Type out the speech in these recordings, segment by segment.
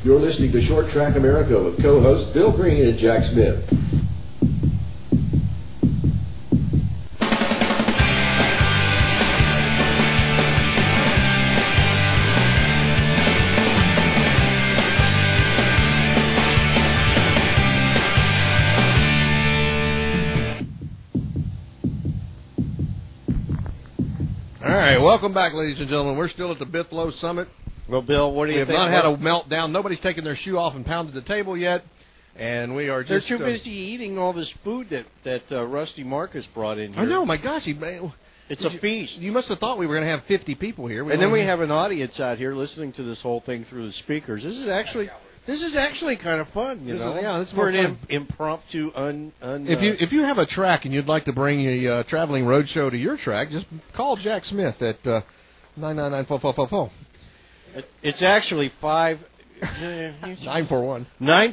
You're listening to Short Track America with co-hosts Bill Green and Jack Smith. All right, welcome back, ladies and gentlemen. We're still at the Bithlo Summit. Well, Bill, what do you think? We have not had a meltdown. Nobody's taken their shoe off and pounded the table yet, and we are just... They're too busy eating all this food that Rusty Marcus brought in here. I know, my gosh. It's a feast. You must have thought we were going to have 50 people here. And then we have an audience out here listening to this whole thing through the speakers. This is actually kind of fun, you know. This is for an impromptu. If you have a track and you'd like to bring a traveling road show to your track, just call Jack Smith at 999-4444. It's actually 941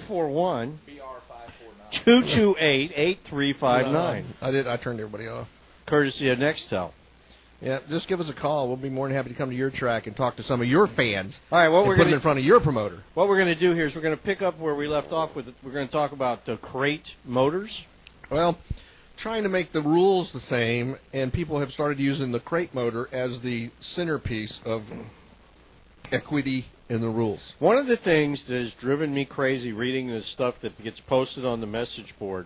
228-8359. I turned everybody off. Courtesy of Nextel. Yeah, just give us a call. We'll be more than happy to come to your track and talk to some of your fans. All right, put them in front of your promoter. What we're going to do here is we're going to pick up where we left off with. We're going to talk about crate motors. Well, trying to make the rules the same, and people have started using the crate motor as the centerpiece of equity in the rules. One of the things that has driven me crazy reading the stuff that gets posted on the message board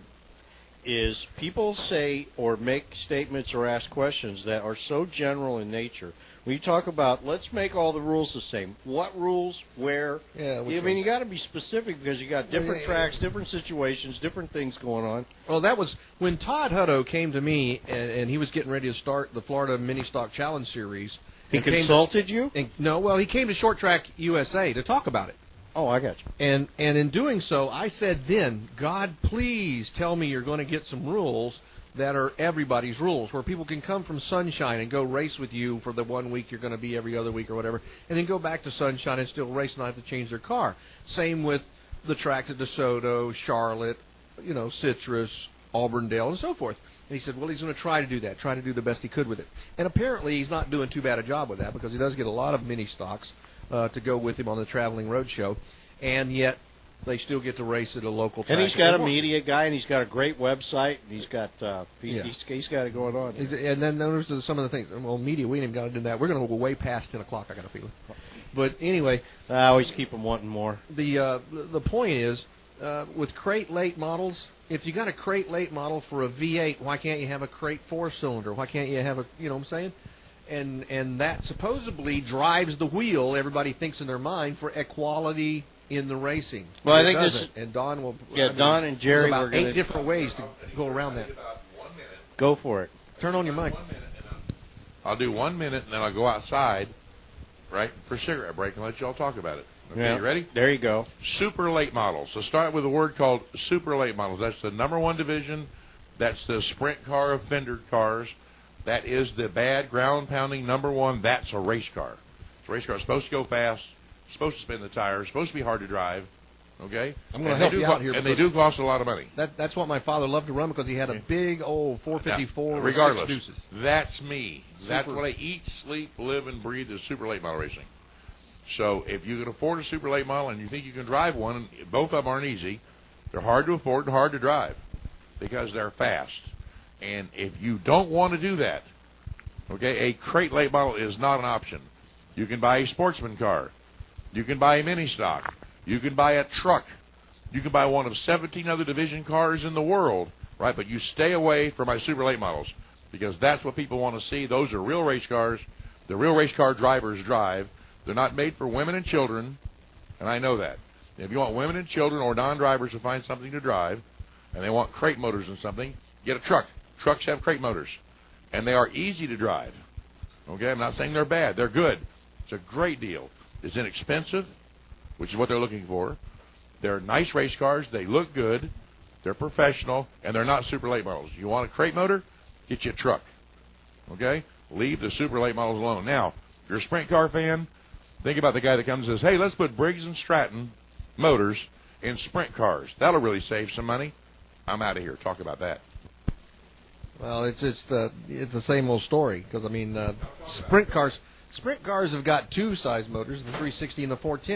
is people say or make statements or ask questions that are so general in nature. When you talk about, let's make all the rules the same. What rules? Where? Yeah, I mean, you got to be specific because you got different tracks, different situations, different things going on. Well, that was when Todd Hutto came to me, and he was getting ready to start the Florida Mini Stock Challenge Series. He consulted you? No, he came to Short Track USA to talk about it. Oh, I got you. And in doing so, I said then, God, please tell me you're going to get some rules that are everybody's rules, where people can come from Sunshine and go race with you for the 1 week you're going to be every other week or whatever, and then go back to Sunshine and still race and not have to change their car. Same with the tracks at DeSoto, Charlotte, Citrus, Auburndale, and so forth. And he said, well, he's going to try to do that, try to do the best he could with it. And apparently he's not doing too bad a job with that because he does get a lot of mini stocks to go with him on the traveling road show, and yet they still get to race at a local track. And he's got a media guy, and he's got a great website, and he's got he's got it going on. And then those are some of the things. Well, media, we ain't even got to do that. We're going to go way past 10 o'clock, I got a feeling. But anyway. I always keep them wanting more. The point is, with crate late models, if you got a crate late model for a V8, why can't you have a crate 4-cylinder? Why can't you have you know what I'm saying? And that supposedly drives the wheel, everybody thinks in their mind, for equality in the racing. Well, I think this... And Don will... Don and Jerry about 8 different ways to go around that. Go for it. Turn on your mic. I'll do 1 minute, and then I'll go outside, right, for cigarette break, and let you all talk about it. Okay, you ready? There you go. Super late models. So start with a word called super late models. That's the number one division. That's the sprint car of fender cars. That is the bad ground-pounding number one. That's a race car. It's a race car. It's supposed to go fast. It's supposed to spin the tires. It's supposed to be hard to drive. Okay? I'm going to help you out here. And they do cost a lot of money. That's what my father loved to run because he had a big old 454 regardless, with 6 deuces. That's me. That's what I eat, sleep, live, and breathe is super late model racing. So if you can afford a super late model and you think you can drive one, both of them aren't easy. They're hard to afford and hard to drive because they're fast. And if you don't want to do that, okay, a crate late model is not an option. You can buy a sportsman car. You can buy a mini stock. You can buy a truck. You can buy one of 17 other division cars in the world, right? But you stay away from my super late models because that's what people want to see. Those are real race cars. The real race car drivers drive. They're not made for women and children, and I know that. If you want women and children or non-drivers to find something to drive, and they want crate motors and something, get a truck. Trucks have crate motors, and they are easy to drive. Okay, I'm not saying they're bad. They're good. It's a great deal. It's inexpensive, which is what they're looking for. They're nice race cars. They look good. They're professional, and they're not super late models. You want a crate motor? Get you a truck. Okay? Leave the super late models alone. Now, if you're a sprint car fan, think about the guy that comes and says, hey, let's put Briggs & Stratton motors in sprint cars. That'll really save some money. I'm out of here. Talk about that. Well, it's the same old story because, I mean, sprint cars have got 2 size motors, the 360 and the 410.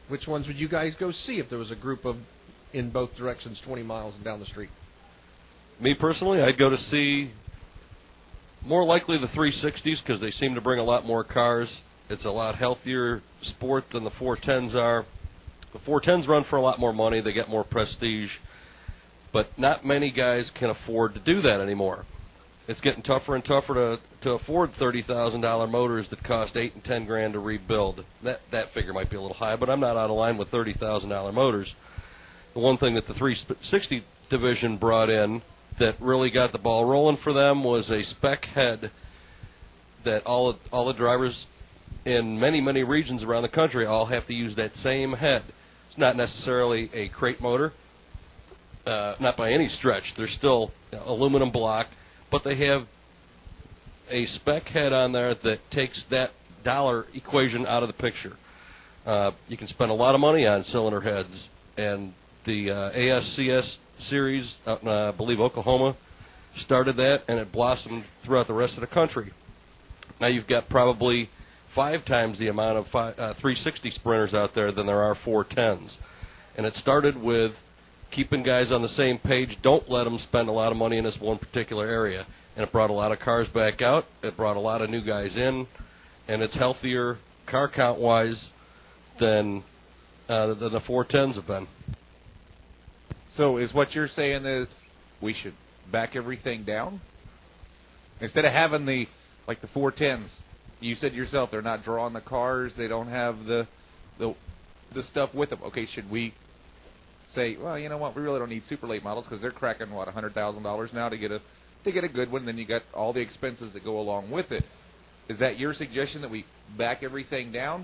Which ones would you guys go see if there was a group of in both directions 20 miles and down the street? Me personally, I'd go to see more likely the 360s because they seem to bring a lot more cars. It's a lot healthier sport than the 410s are. The 410s run for a lot more money. They get more prestige. But not many guys can afford to do that anymore. It's getting tougher and tougher to afford $30,000 motors that cost $8 and $10 grand to rebuild. That figure might be a little high, but I'm not out of line with $30,000 motors. The one thing that the 360 division brought in that really got the ball rolling for them was a spec head that all the drivers in many, many regions around the country all have to use that same head. It's not necessarily a crate motor, not by any stretch. They're still aluminum block, but they have a spec head on there that takes that dollar equation out of the picture. You can spend a lot of money on cylinder heads, and the ASCS series out in, I believe, Oklahoma started that, and it blossomed throughout the rest of the country. Now you've got probably 5 times the amount of 360 sprinters out there than there are 410s. And it started with keeping guys on the same page. Don't let them spend a lot of money in this one particular area. And it brought a lot of cars back out. It brought a lot of new guys in. And it's healthier car count-wise than the 410s have been. So is what you're saying that we should back everything down? Instead of having the 410s, you said yourself they're not drawing the cars, they don't have the stuff with them. Okay, should we say, well, you know what, we really don't need super late models because they're cracking what $100,000 now to get a good one. Then you got all the expenses that go along with it. Is that your suggestion that we back everything down?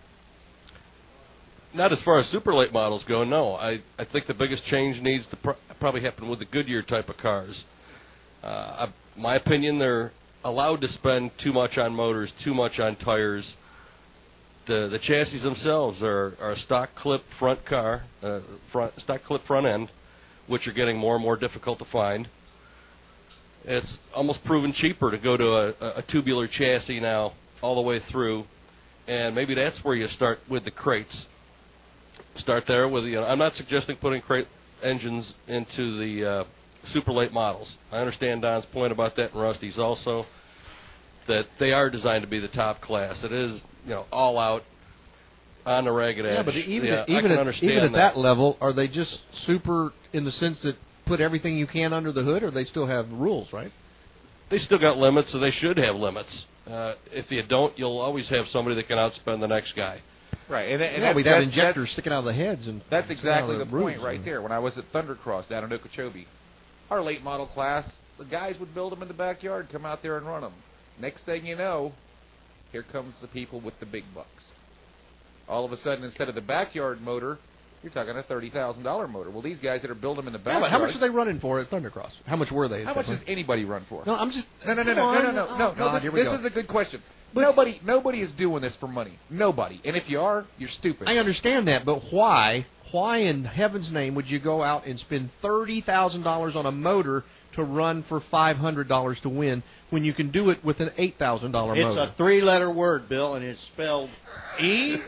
Not as far as super late models go, no. I think the biggest change needs to probably happen with the Goodyear type of cars. My opinion, they're allowed to spend too much on motors, too much on tires. The chassis themselves are a stock clip front car, stock clip front end, which are getting more and more difficult to find. It's almost proven cheaper to go to a tubular chassis now all the way through, and maybe that's where you start with the crates. Start there with, I'm not suggesting putting crate engines into the super late models. I understand Don's point about that and Rusty's also, that they are designed to be the top class. It is, all out on the ragged edge. Yeah, but even at that level, are they just super in the sense that put everything you can under the hood, or they still have rules, right? They still got limits, so they should have limits. If you don't, you'll always have somebody that can outspend the next guy. Right, and we'd have injectors sticking out of the heads, and that's exactly the point right there. When I was at Thundercross down in Okeechobee, our late model class, the guys would build them in the backyard, come out there and run them. Next thing you know, here comes the people with the big bucks. All of a sudden, instead of the backyard motor, you're talking a $30,000 motor. Well, these guys that are building them in the backyard. Yeah, but how much are they running for at Thundercross? How much were they? How much does anybody run for? No, I'm just. No. This is a good question. But nobody is doing this for money. Nobody. And if you are, you're stupid. I understand that, but why? Why in heaven's name would you go out and spend $30,000 on a motor to run for $500 to win when you can do it with an $8,000 motor? It's a 3-letter word, Bill, and it's spelled E-G-O.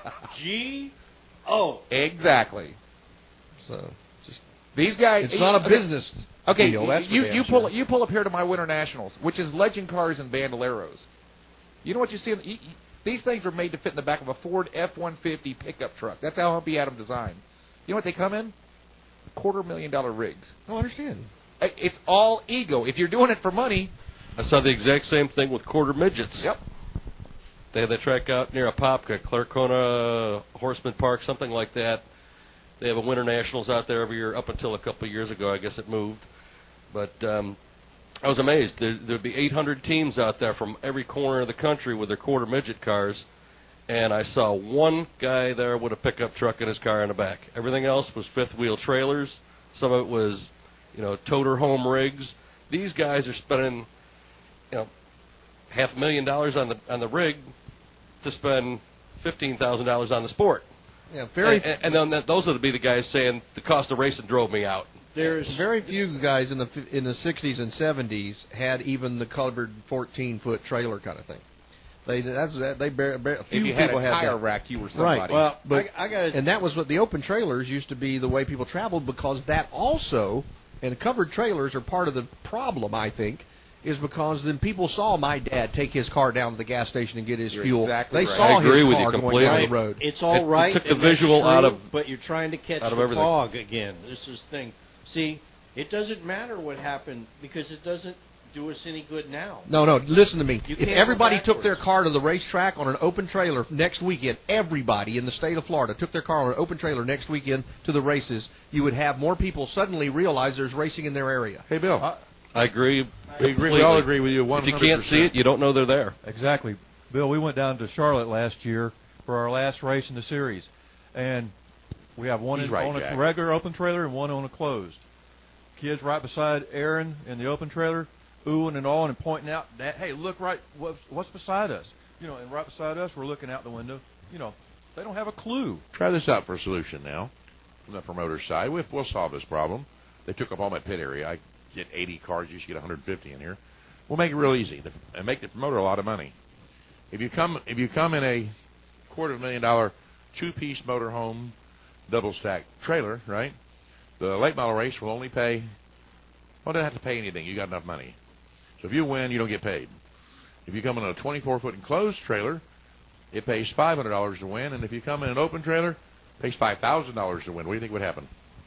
Exactly. So, just these guys. It's not a business. Okay, deal, that's you pull up here to my Winter Nationals, which is Legend cars and Bandoleros. You know what you see? These things are made to fit in the back of a Ford F-150 pickup truck. That's how Humpy had them designed. You know what they come in? $250,000 rigs. I understand. It's all ego. If you're doing it for money. I saw the exact same thing with quarter midgets. Yep. They had that track out near Apopka, Clarkona Horseman Park, something like that. They have a Winter Nationals out there every year, up until a couple of years ago. I guess it moved. But I was amazed. There'd be 800 teams out there from every corner of the country with their quarter midget cars, and I saw one guy there with a pickup truck in his car in the back. Everything else was fifth-wheel trailers. Some of it was, toter home rigs. These guys are spending, $500,000 on the rig to spend $15,000 on the sport. Yeah, and then those would be the guys saying the cost of racing drove me out. There's very few guys in the 60s and 70s had even the covered 14-foot trailer kind of thing. They a few If you had people a have tire that. rack, you were somebody. Right. Well, But I got and that was what the open trailers used to be, the way people traveled, because that also, and covered trailers are part of the problem, I think, is because then people saw my dad take his car down to the gas station and get his You're fuel. exactly They right. saw I agree his with car you going completely. down the road. It's all It right. took the and that's visual out true, of- But you're trying to catch out of the everything. fog again. This is the thing. See, it doesn't matter what happened because it doesn't do us any good now. No, listen to me. You If can't everybody go took their backwards. car to the racetrack on an open trailer next weekend, everybody in the state of Florida took their car on an open trailer next weekend to the races, you would have more people suddenly realize there's racing in their area. Hey, Bill. I agree. We all agree with you 100%. If you can't see it, you don't know they're there. Exactly. Bill, we went down to Charlotte last year for our last race in the series, and we have one He's on right, a Jack. regular open trailer and one on a closed. Kids right beside Aaron in the open trailer, oohing and awing and pointing out that, hey, look right, what's beside us? You know, and right beside us, we're looking out the window. You know, they don't have a clue. Try this out for a solution now from the promoter side. We'll solve this problem. They took up all my pit area. I get 80 cars. You should get 150 in here. We'll make it real easy and make the promoter a lot of money. If you come in a $250,000 two-piece motorhome double stack trailer, right? The late model race will only pay. Well, don't have to pay anything. You got enough money. So if you win, you don't get paid. If you come in a 24-foot enclosed trailer, it pays $500 to win, and if you come in an open trailer, it pays $5,000 to win. What do you think would happen?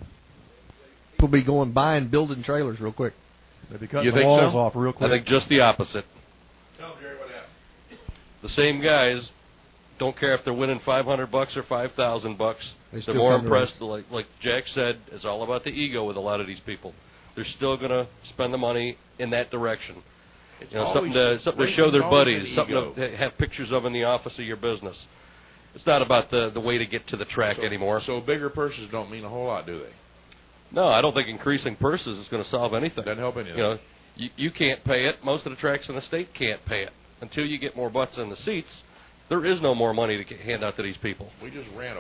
People be going buying, building trailers real quick. They'd be cutting You the think walls so? off real I quick. think just the opposite. Tell them, Jerry, what happened. The same guys don't care if they're winning $500 or $5,000. They They're still more come to impressed. Like Jack said, it's all about the ego with a lot of these people. They're still going to spend the money in that direction. It's You know, always- something to show their racing's always buddies, an something ego. to have pictures of in the office of your business. It's not about the way to get to the track anymore. So bigger purses don't mean a whole lot, do they? No, I don't think increasing purses is going to solve anything. Doesn't help anything. You know, you can't pay it. Most of the tracks in the state can't pay it. Until you get more butts in the seats, there is no more money to hand out to these people. We just ran a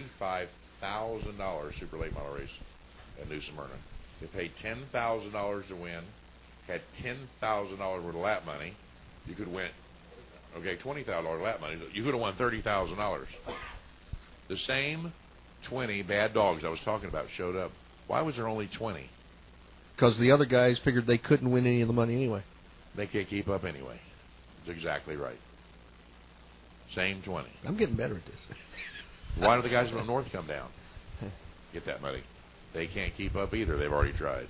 $45,000 super late model race at New Smyrna. They paid $10,000 to win, had $10,000 worth of lap money. You could win, okay, $20,000 lap money. You could have won $30,000. The same 20 bad dogs I was talking about showed up. Why was there only 20? Because the other guys figured they couldn't win any of the money anyway. They can't keep up anyway. That's exactly right. Same 20. I'm getting better at this. Why do the guys from the north come down? Get that money. They can't keep up either. They've already tried.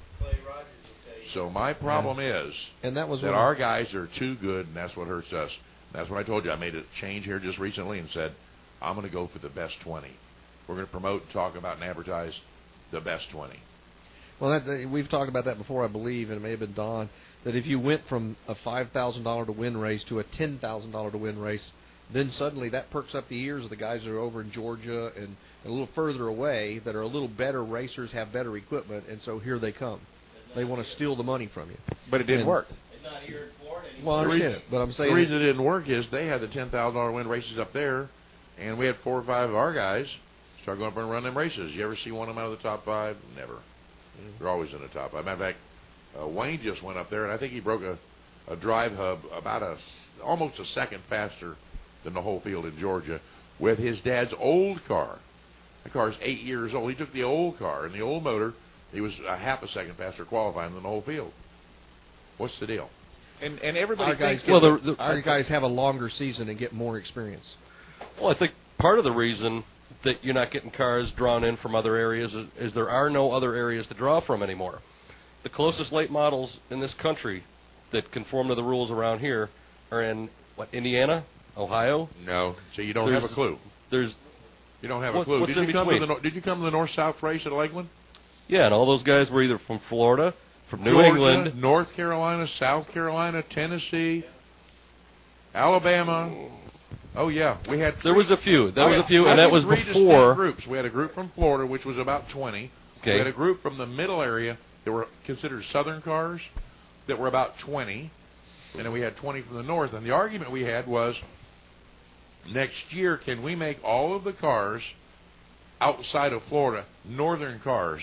So my problem is And that was that when our guys are too good, and that's what hurts us. That's what I told you. I made a change here just recently and said, I'm going to go for the best 20. We're going to promote and talk about and advertise the best 20. Well, we've talked about that before, I believe, and it may have been Don, that if you went from a $5,000 to win race to a $10,000 to win race, then suddenly that perks up the ears of the guys that are over in Georgia and a little further away that are a little better racers, have better equipment, and so here they come. They want to steal the money from you. But it didn't And- work. Not here in Florida anymore. Well, I The understand reason- it, but I'm saying The reason it didn't work is they had the $10,000 win races up there, and we had 4 or 5 of our guys start going up and run them races. You ever see one of them out of the top 5? Never. They're always in the top 5. Matter of fact, Wayne just went up there, and I think he broke a drive hub about almost a second faster than the whole field in Georgia with his dad's old car. The car's 8 years old. He took the old car and the old motor. He was a half a second faster qualifying than the whole field. What's the deal? And everybody our guys, thinks our guys have a longer season and get more experience. Well, I think part of the reason that you're not getting cars drawn in from other areas is there are no other areas to draw from anymore. The closest late models in this country that conform to the rules around here are in, Indiana, Ohio? No. So you don't have a clue. You don't have a What- clue. what's Did in you come to between? did you come to the North-South race at Lakeland? Yeah, and all those guys were either from Florida, from New Georgia, England. North Carolina, South Carolina, Tennessee, Alabama. Oh yeah, we had. There was a few. I And that think was 3 distinct before. groups. We had a group from Florida, which was about 20. Okay. We had a group from the middle area that were considered southern cars that were about 20, and then we had 20 from the north. And the argument we had was, next year, can we make all of the cars outside of Florida northern cars?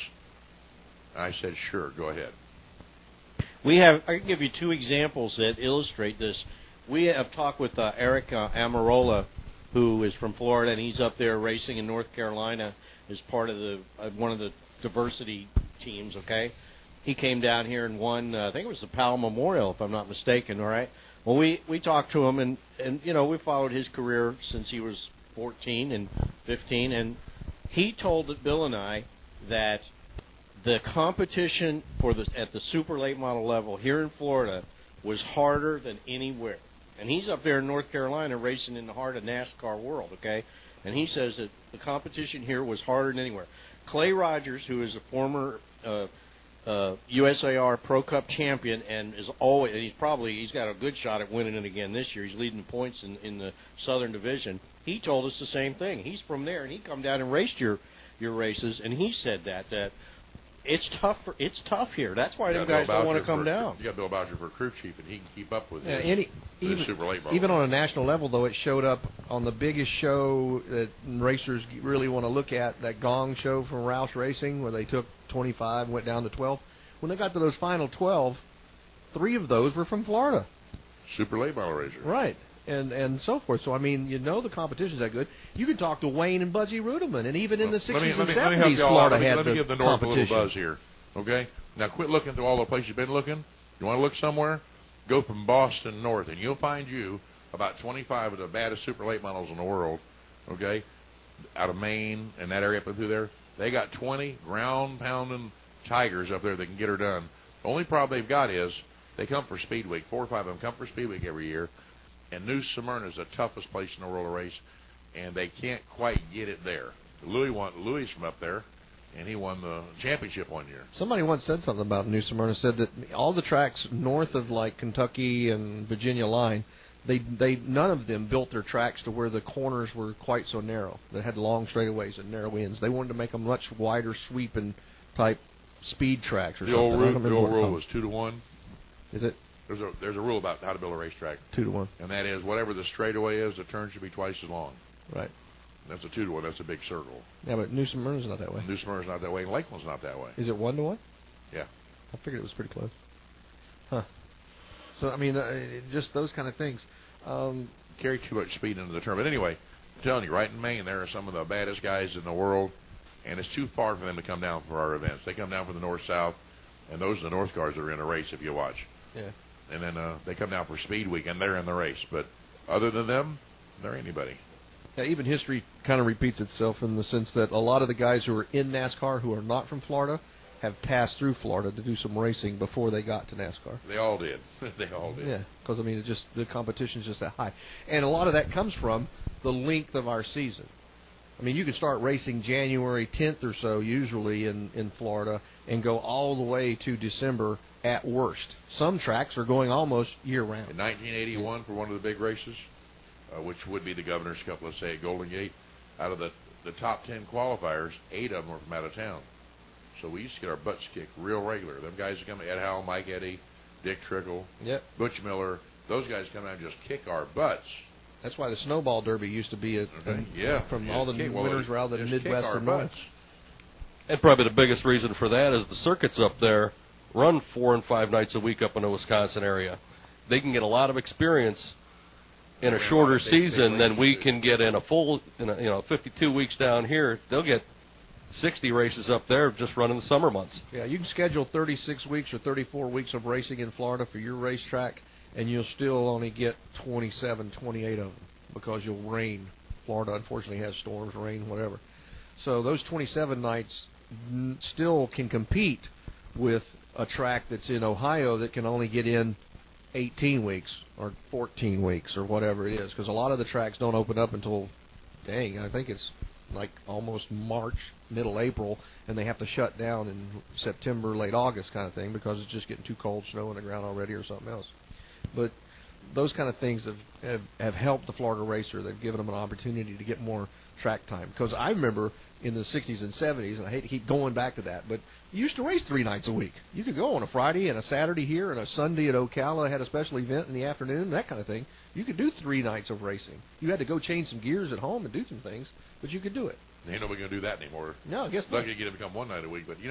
I said, sure, go ahead. I can give you 2 examples that illustrate this. we have talked with Eric Amarola, who is from Florida, and he's up there racing in North Carolina as part of the one of the diversity teams. Okay, he came down here and won. I think it was the Powell Memorial, if I'm not mistaken. All right. Well, we talked to him, and we followed his career since he was 14 and 15, and he told Bill and I that the competition at the super late model level here in Florida was harder than anywhere. And he's up there in North Carolina racing in the heart of NASCAR world, okay? And he says that the competition here was harder than anywhere. Clay Rogers, who is a former USAR Pro Cup champion and he's got a good shot at winning it again this year. He's leading the points in the Southern Division. He told us the same thing. He's from there, and he come down and raced your races, and he said that it's tough here. That's why them guys don't want to come down. You got Bill Boucher for crew chief, and he can keep up with even super late model. Even on a national level, though, it showed up on the biggest show that racers really want to look at, that Gong show from Roush Racing, where they took 25 and went down to 12. When they got to those final 12, 3 of those were from Florida. Super late model racer. Right. And so forth. So, I mean, the competition's that good. You can talk to Wayne and Buzzy Rudeman, and even in the 60s and 70s, Florida had Let me give the North a little buzz competition. here, okay? Now, quit looking through all the places you've been looking. You want to look somewhere? Go from Boston north, and you'll find about 25 of the baddest super late models in the world, okay, out of Maine and that area up through there. They got 20 ground-pounding tigers up there that can get her done. The only problem they've got is they come for Speed Week. 4 or 5 of them come for Speed Week every year. And New Smyrna is the toughest place in the world to race, and they can't quite get it there. Louis from up there, and he won the championship one year. Somebody once said something about New Smyrna, said that all the tracks north of like Kentucky and Virginia line, they none of them built their tracks to where the corners were quite so narrow. They had long straightaways and narrow ends. They wanted to make them much wider, sweeping type speed tracks or the something. The old rule was 2-to-1. Is it? There's a rule about how to build a racetrack. 2-to-1. And that is whatever the straightaway is, the turn should be twice as long. Right. That's a 2-to-1. That's a big circle. Yeah, but New Smyrna's not that way. New Smyrna's not that way, and Lakeland's not that way. Is it 1-to-1? Yeah. I figured it was pretty close. Huh. So, I mean, just those kind of things. Carry too much speed into the turn. But anyway, I'm telling you, right in Maine, there are some of the baddest guys in the world, and it's too far for them to come down for our events. They come down from the north-south, and those are the north cars that are in the race if you watch. Yeah. And then they come down for Speed Week, and they're in the race. But other than them, they're anybody. Yeah, even history kind of repeats itself in the sense that a lot of the guys who are in NASCAR who are not from Florida have passed through Florida to do some racing before they got to NASCAR. They all did. They all did. Yeah, because, I mean, the competition's just that high. And a lot of that comes from the length of our season. I mean, you can start racing January 10th or so, usually in Florida, and go all the way to December at worst. Some tracks are going almost year-round. In 1981, for one of the big races, which would be the Governor's Cup, let's say, at Golden Gate, out of the top 10 qualifiers, 8 of them were from out of town. So we used to get our butts kicked real regular. Them guys that come, Ed Howell, Mike Eddy, Dick Trickle, yep. Butch Miller, those guys come out and just kick our butts. That's why the Snowball Derby used to be from all the winners around the Midwest and North. And probably the biggest reason for that is the circuits up there run 4 and 5 nights a week up in the Wisconsin area. They can get a lot of experience in a shorter season than we can get in a full, 52 weeks down here. They'll get 60 races up there just running the summer months. Yeah, you can schedule 36 weeks or 34 weeks of racing in Florida for your racetrack, and you'll still only get 27, 28 of them because you'll rain. Florida, unfortunately, has storms, rain, whatever. So those 27 nights still can compete with a track that's in Ohio that can only get in 18 weeks or 14 weeks or whatever it is, because a lot of the tracks don't open up until, I think it's like almost March, middle April, and they have to shut down in September, late August kind of thing because it's just getting too cold, snow on the ground already or something else. But those kind of things have helped the Florida racer. They've given them an opportunity to get more track time. Because I remember in the 60s and 70s, and I hate to keep going back to that, but you used to race 3 nights a week. You could go on a Friday and a Saturday here and a Sunday at Ocala, had a special event in the afternoon, that kind of thing. You could do 3 nights of racing. You had to go change some gears at home and do some things, but you could do it. Ain't nobody going to do that anymore. No, I guess not. Lucky to get it to become 1 night a week. But,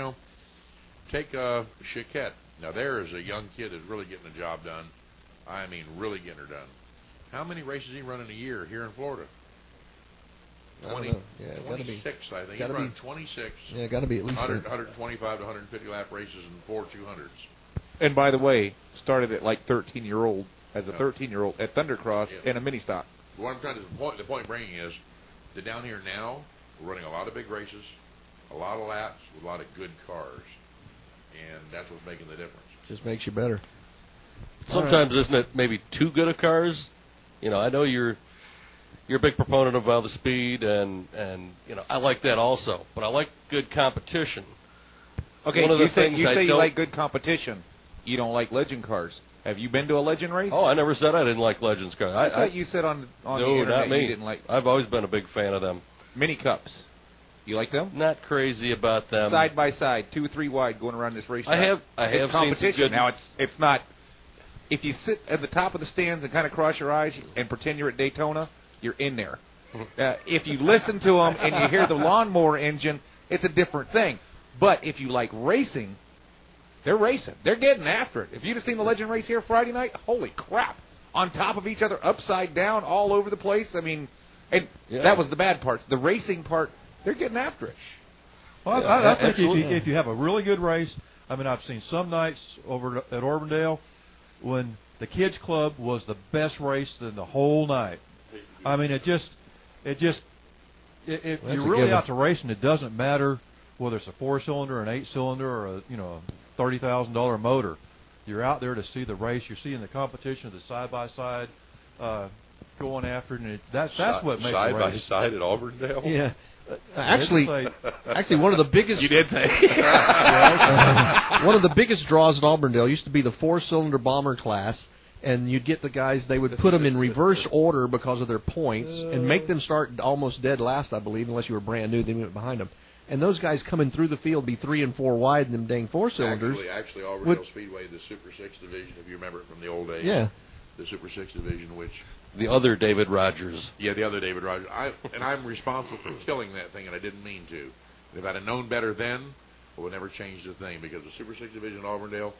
take Chiquette. Now, there is a young kid that's really getting the job done. I mean, really getting her done. How many races he run in a year here in Florida? I don't know. Yeah, it gotta be 26, I think. gotta He's running be 26. Yeah, got to be at least 125 to 150 lap races and 4 200s. And by the way, started at like 13-year-old as a 13-year-old at Thundercross in a mini stock. What I'm trying to the point bringing is that down here now we're running a lot of big races, a lot of laps with a lot of good cars, and that's what's making the difference. Just makes you better. Sometimes isn't it maybe too good of cars? You know, I know you're a big proponent of the speed, and you know I like that also, but I like good competition. Okay, One of the you say you don't like good competition. You don't like legend cars. Have you been to a legend race? Oh, I never said I didn't like Legends cars. I thought you said on the no, internet not me. you didn't like I've always been a big fan of them. mini cups. You like them? Not crazy about them. Side by side, 2 or 3 wide, going around this race. I have it's seen competition. some good. Now it's not. If you sit at the top of the stands and kind of cross your eyes and pretend you're at Daytona, you're in there. If you listen to them and you hear the lawnmower engine, it's a different thing. But if you like racing, they're racing. They're getting after it. If you'd have seen the Legend race here Friday night, holy crap. On top of each other, upside down, all over the place. I mean, and that was the bad part. The racing part, they're getting after it. Well, I think if you have a really good race, I mean, I've seen some nights over at Auburndale when the kids club was the best race in the whole night. I mean, if you're really out to racing, it doesn't matter whether it's a 4-cylinder, an 8-cylinder, or a $30,000 motor. You're out there to see the race. You're seeing the competition, the side by side going after it, and that's what makes side the race. by side at Auburndale. Yeah. Actually, one of the biggest. You did say. One of the biggest draws at Auburndale used to be the 4-cylinder bomber class, and you'd get the guys. They would put them in reverse order because of their points, and make them start almost dead last, I believe, unless you were brand new. They went behind them, and those guys coming through the field be 3 and 4 wide in them dang 4-cylinders. Actually, Auburndale Speedway, the Super 6 division, if you remember it from the old days. Yeah. The Super 6 division, which. The other David Rogers. Yeah, the other David Rogers. I'm responsible for killing that thing, and I didn't mean to. If I'd have known better then, I would never change the thing, because the Super 6 division at Auburndale,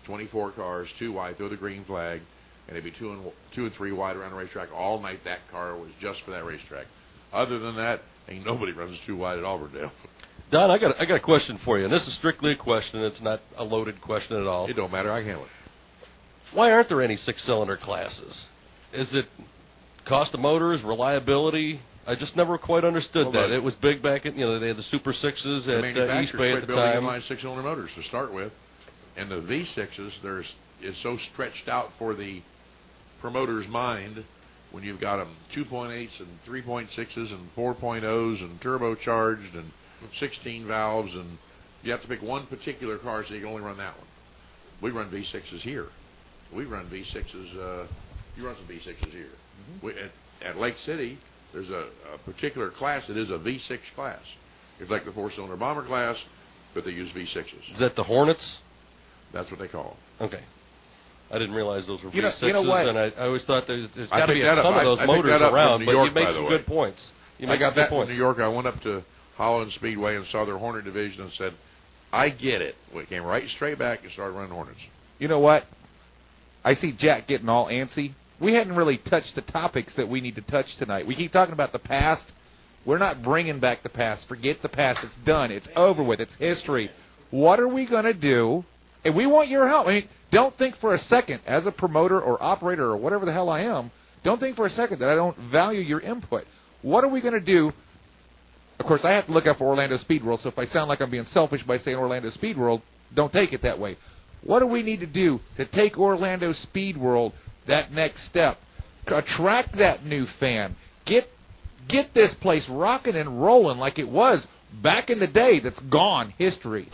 24 cars, 2 wide, throw the green flag, and it'd be 2 and 3 wide around the racetrack all night. That car was just for that racetrack. Other than that, ain't nobody runs 2 wide at Auburndale. Don, I got a question for you, and this is strictly a question. It's not a loaded question at all. It don't matter. I can handle it. Why aren't there any 6-cylinder classes? Is it cost of motors, reliability? I just never quite understood that. It was big back in, they had the Super 6s at East Bay at the time. Inline 6-cylinder motors to start with, and the V6s is so stretched out for the promoter's mind when you've got them 2.8s and 3.6s and 4.0s and turbocharged and 16 valves, and you have to pick one particular car so you can only run that one. We run V6s here. We run V6s. You run some V6s here. Mm-hmm. At Lake City, there's a particular class that is a V6 class. It's like the 4-cylinder bomber class, but they use V6s. Is that the Hornets? That's what they call them. Okay. I didn't realize those were V6s, you know what? And I always thought there's got to be a ton of those motors around, but you make some good points. I got that from New York. I went up to Holland Speedway and saw their Hornet division and said, I get it. We came right straight back and started running Hornets. You know what? I see Jack getting all antsy. We hadn't really touched the topics that we need to touch tonight. We keep talking about the past. We're not bringing back the past. Forget the past. It's done. It's over with. It's history. What are we going to do? And we want your help. I mean, don't think for a second, as a promoter or operator or whatever the hell I am, don't think for a second that I don't value your input. What are we going to do? Of course, I have to look out for Orlando Speed World, so if I sound like I'm being selfish by saying Orlando Speed World, don't take it that way. What do we need to do to take Orlando Speed World that next step? Attract that new fan. Get this place rocking and rolling like it was back in the day that's gone. History.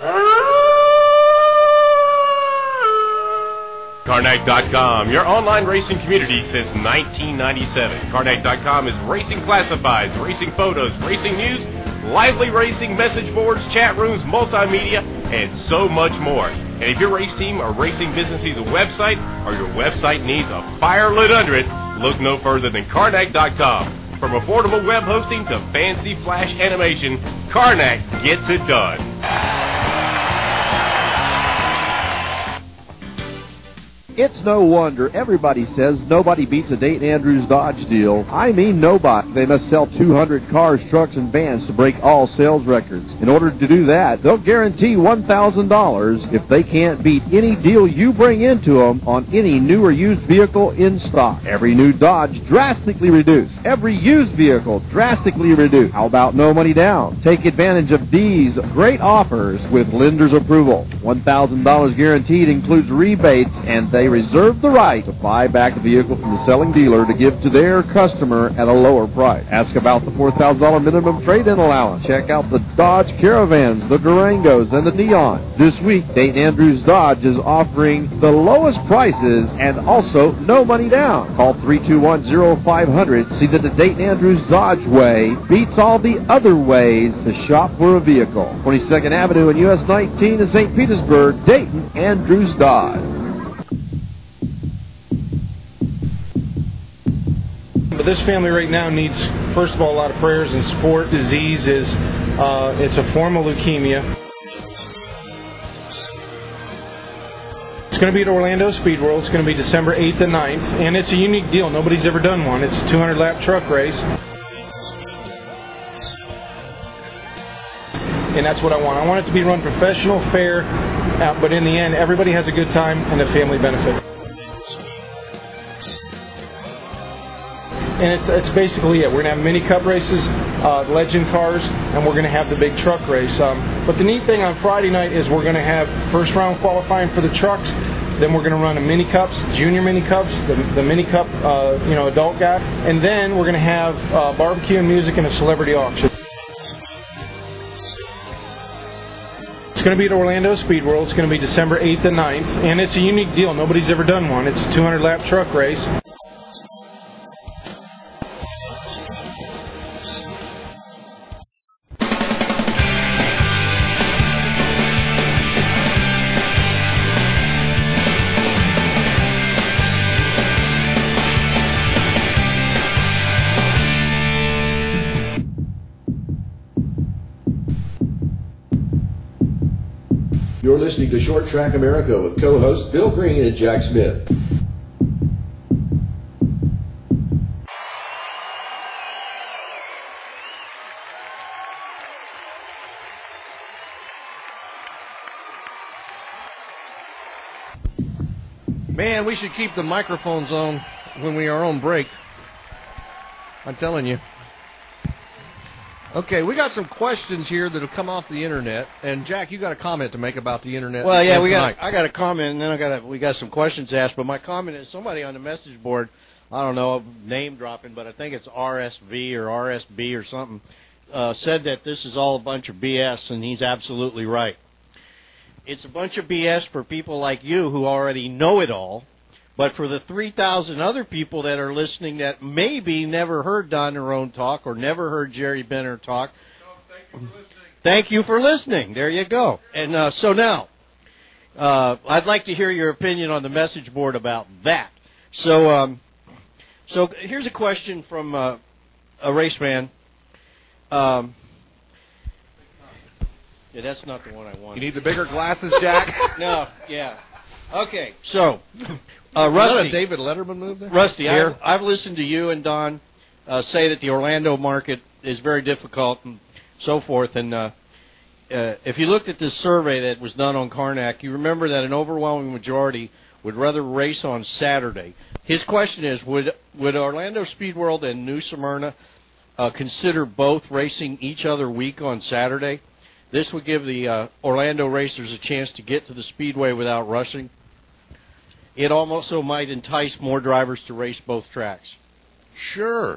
Carnac.com, your online racing community since 1997. Carnac.com is racing classifieds, racing photos, racing news, lively racing message boards, chat rooms, multimedia, and so much more. And if your race team or racing business needs a website, or your website needs a fire lit under it, look no further than Carnac.com. From affordable web hosting to fancy flash animation, Carnac gets it done. It's no wonder everybody says nobody beats a Dayton Andrews Dodge deal. I mean nobody. They must sell 200 cars, trucks, and vans to break all sales records. In order to do that, they'll guarantee $1,000 if they can't beat any deal you bring into them on any new or used vehicle in stock. Every new Dodge drastically reduced. Every used vehicle drastically reduced. How about no money down? Take advantage of these great offers with lender's approval. $1,000 guaranteed includes rebates, and they reserve the right to buy back the vehicle from the selling dealer to give to their customer at a lower price. Ask about the $4,000 minimum trade-in allowance. Check out the Dodge Caravans, the Durangos, and the Neons. This week, Dayton Andrews Dodge is offering the lowest prices and also no money down. Call 321-0500. See that the Dayton Andrews Dodge way beats all the other ways to shop for a vehicle. 22nd Avenue and US 19 in St. Petersburg, Dayton Andrews Dodge. But this family right now needs, first of all, a lot of prayers and support. Disease is, it's a form of leukemia. It's going to be at Orlando Speed World. It's going to be December 8th and 9th, and it's a unique deal. Nobody's ever done one. It's a 200-lap truck race. And that's what I want. I want it to be run professional, fair, but in the end, everybody has a good time and the family benefits. And it's basically it. We're going to have mini cup races, legend cars, and we're going to have the big truck race. But the neat thing on Friday night is we're going to have first round qualifying for the trucks. Then we're going to run a mini cups, junior mini cups, the mini cup, adult guy, and then we're going to have barbecue and music and a celebrity auction. It's going to be at Orlando Speed World. It's going to be December 8th and 9th, and it's a unique deal. Nobody's ever done one. It's a 200-lap truck race. You're listening to Short Track America with co-hosts Bill Green and Jack Smith. Man, we should keep the microphones on when we are on break. I'm telling you. Okay, we got some questions here that have come off the internet, and Jack, you got a comment to make about the internet. Well, yeah, I got a comment, and then we got some questions asked. But my comment is somebody on the message board, I don't know, name dropping, but I think it's RSV or RSB or something, said that this is all a bunch of BS, and he's absolutely right. It's a bunch of BS for people like you who already know it all. But for the 3,000 other people that are listening that maybe never heard Don Nerone talk or never heard Jerry Benner talk, thank you for listening. There you go. And so now, I'd like to hear your opinion on the message board about that. So here's a question from a race fan. Yeah, that's not the one I wanted. You need the bigger glasses, Jack? No, yeah. Okay, so, Rusty. Is that a David Letterman move there? Rusty, I've listened to you and Don say that the Orlando market is very difficult and so forth. And if you looked at this survey that was done on Karnak, you remember that an overwhelming majority would rather race on Saturday. His question is, would Orlando Speed World and New Smyrna consider both racing each other week on Saturday? This would give the Orlando racers a chance to get to the Speedway without rushing. It also might entice more drivers to race both tracks. Sure.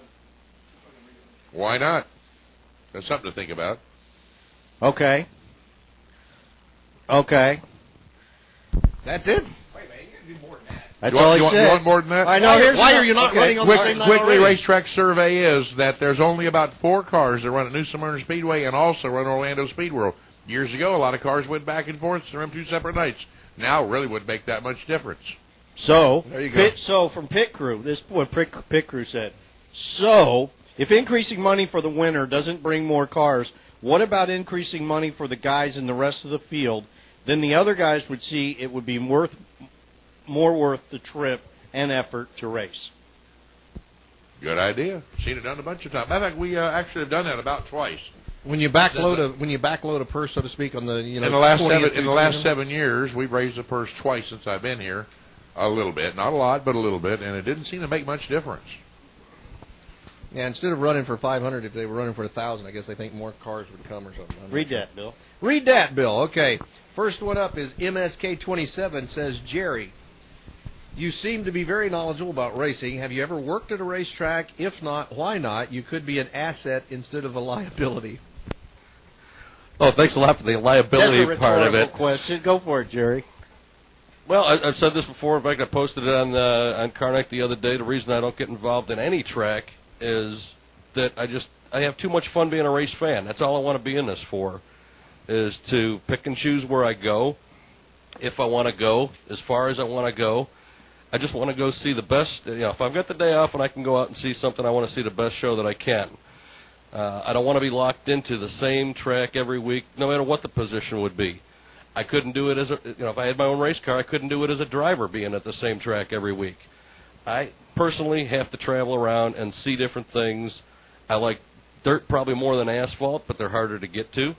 Why not? That's something to think about. Okay. That's it? That's all he said. You want more than that? I know. Why are you not running on the same night Quickly already? Racetrack survey is that there's only about 4 cars that run at New Smyrna Speedway and also run Orlando Speed World. Years ago, a lot of cars went back and forth to run 2 separate nights. Now, it really wouldn't make that much difference. So, there you go. So from Pit Crew, this is what Pit Crew said. So, if increasing money for the winner doesn't bring more cars, what about increasing money for the guys in the rest of the field? Then the other guys would see it would be worth more worth the trip and effort to race. Good idea. Seen it done a bunch of times. Matter of fact, we actually have done that about twice. When you backload a purse, so to speak, on the in the last 7 years, we've raised the purse twice since I've been here, a little bit, not a lot, but a little bit, and it didn't seem to make much difference. Yeah, instead of running for 500, if they were running for 1,000, I guess they think more cars would come or something. Read that, Bill. Read that, Bill. Okay. First one up is MSK27 says, Jerry, you seem to be very knowledgeable about racing. Have you ever worked at a racetrack? If not, why not? You could be an asset instead of a liability. Oh, thanks a lot for the liability part of it. Question. Go for it, Jerry. Well, I've said this before. In fact, I posted it on Karnak the other day. The reason I don't get involved in any track is that I have too much fun being a race fan. That's all I want to be in this for, is to pick and choose where I go, if I want to go, as far as I want to go. I just want to go see the best. If I've got the day off and I can go out and see something, I want to see the best show that I can. I don't want to be locked into the same track every week, no matter what the position would be. I couldn't do it if I had my own race car, I couldn't do it as a driver being at the same track every week. I personally have to travel around and see different things. I like dirt probably more than asphalt, but they're harder to get to.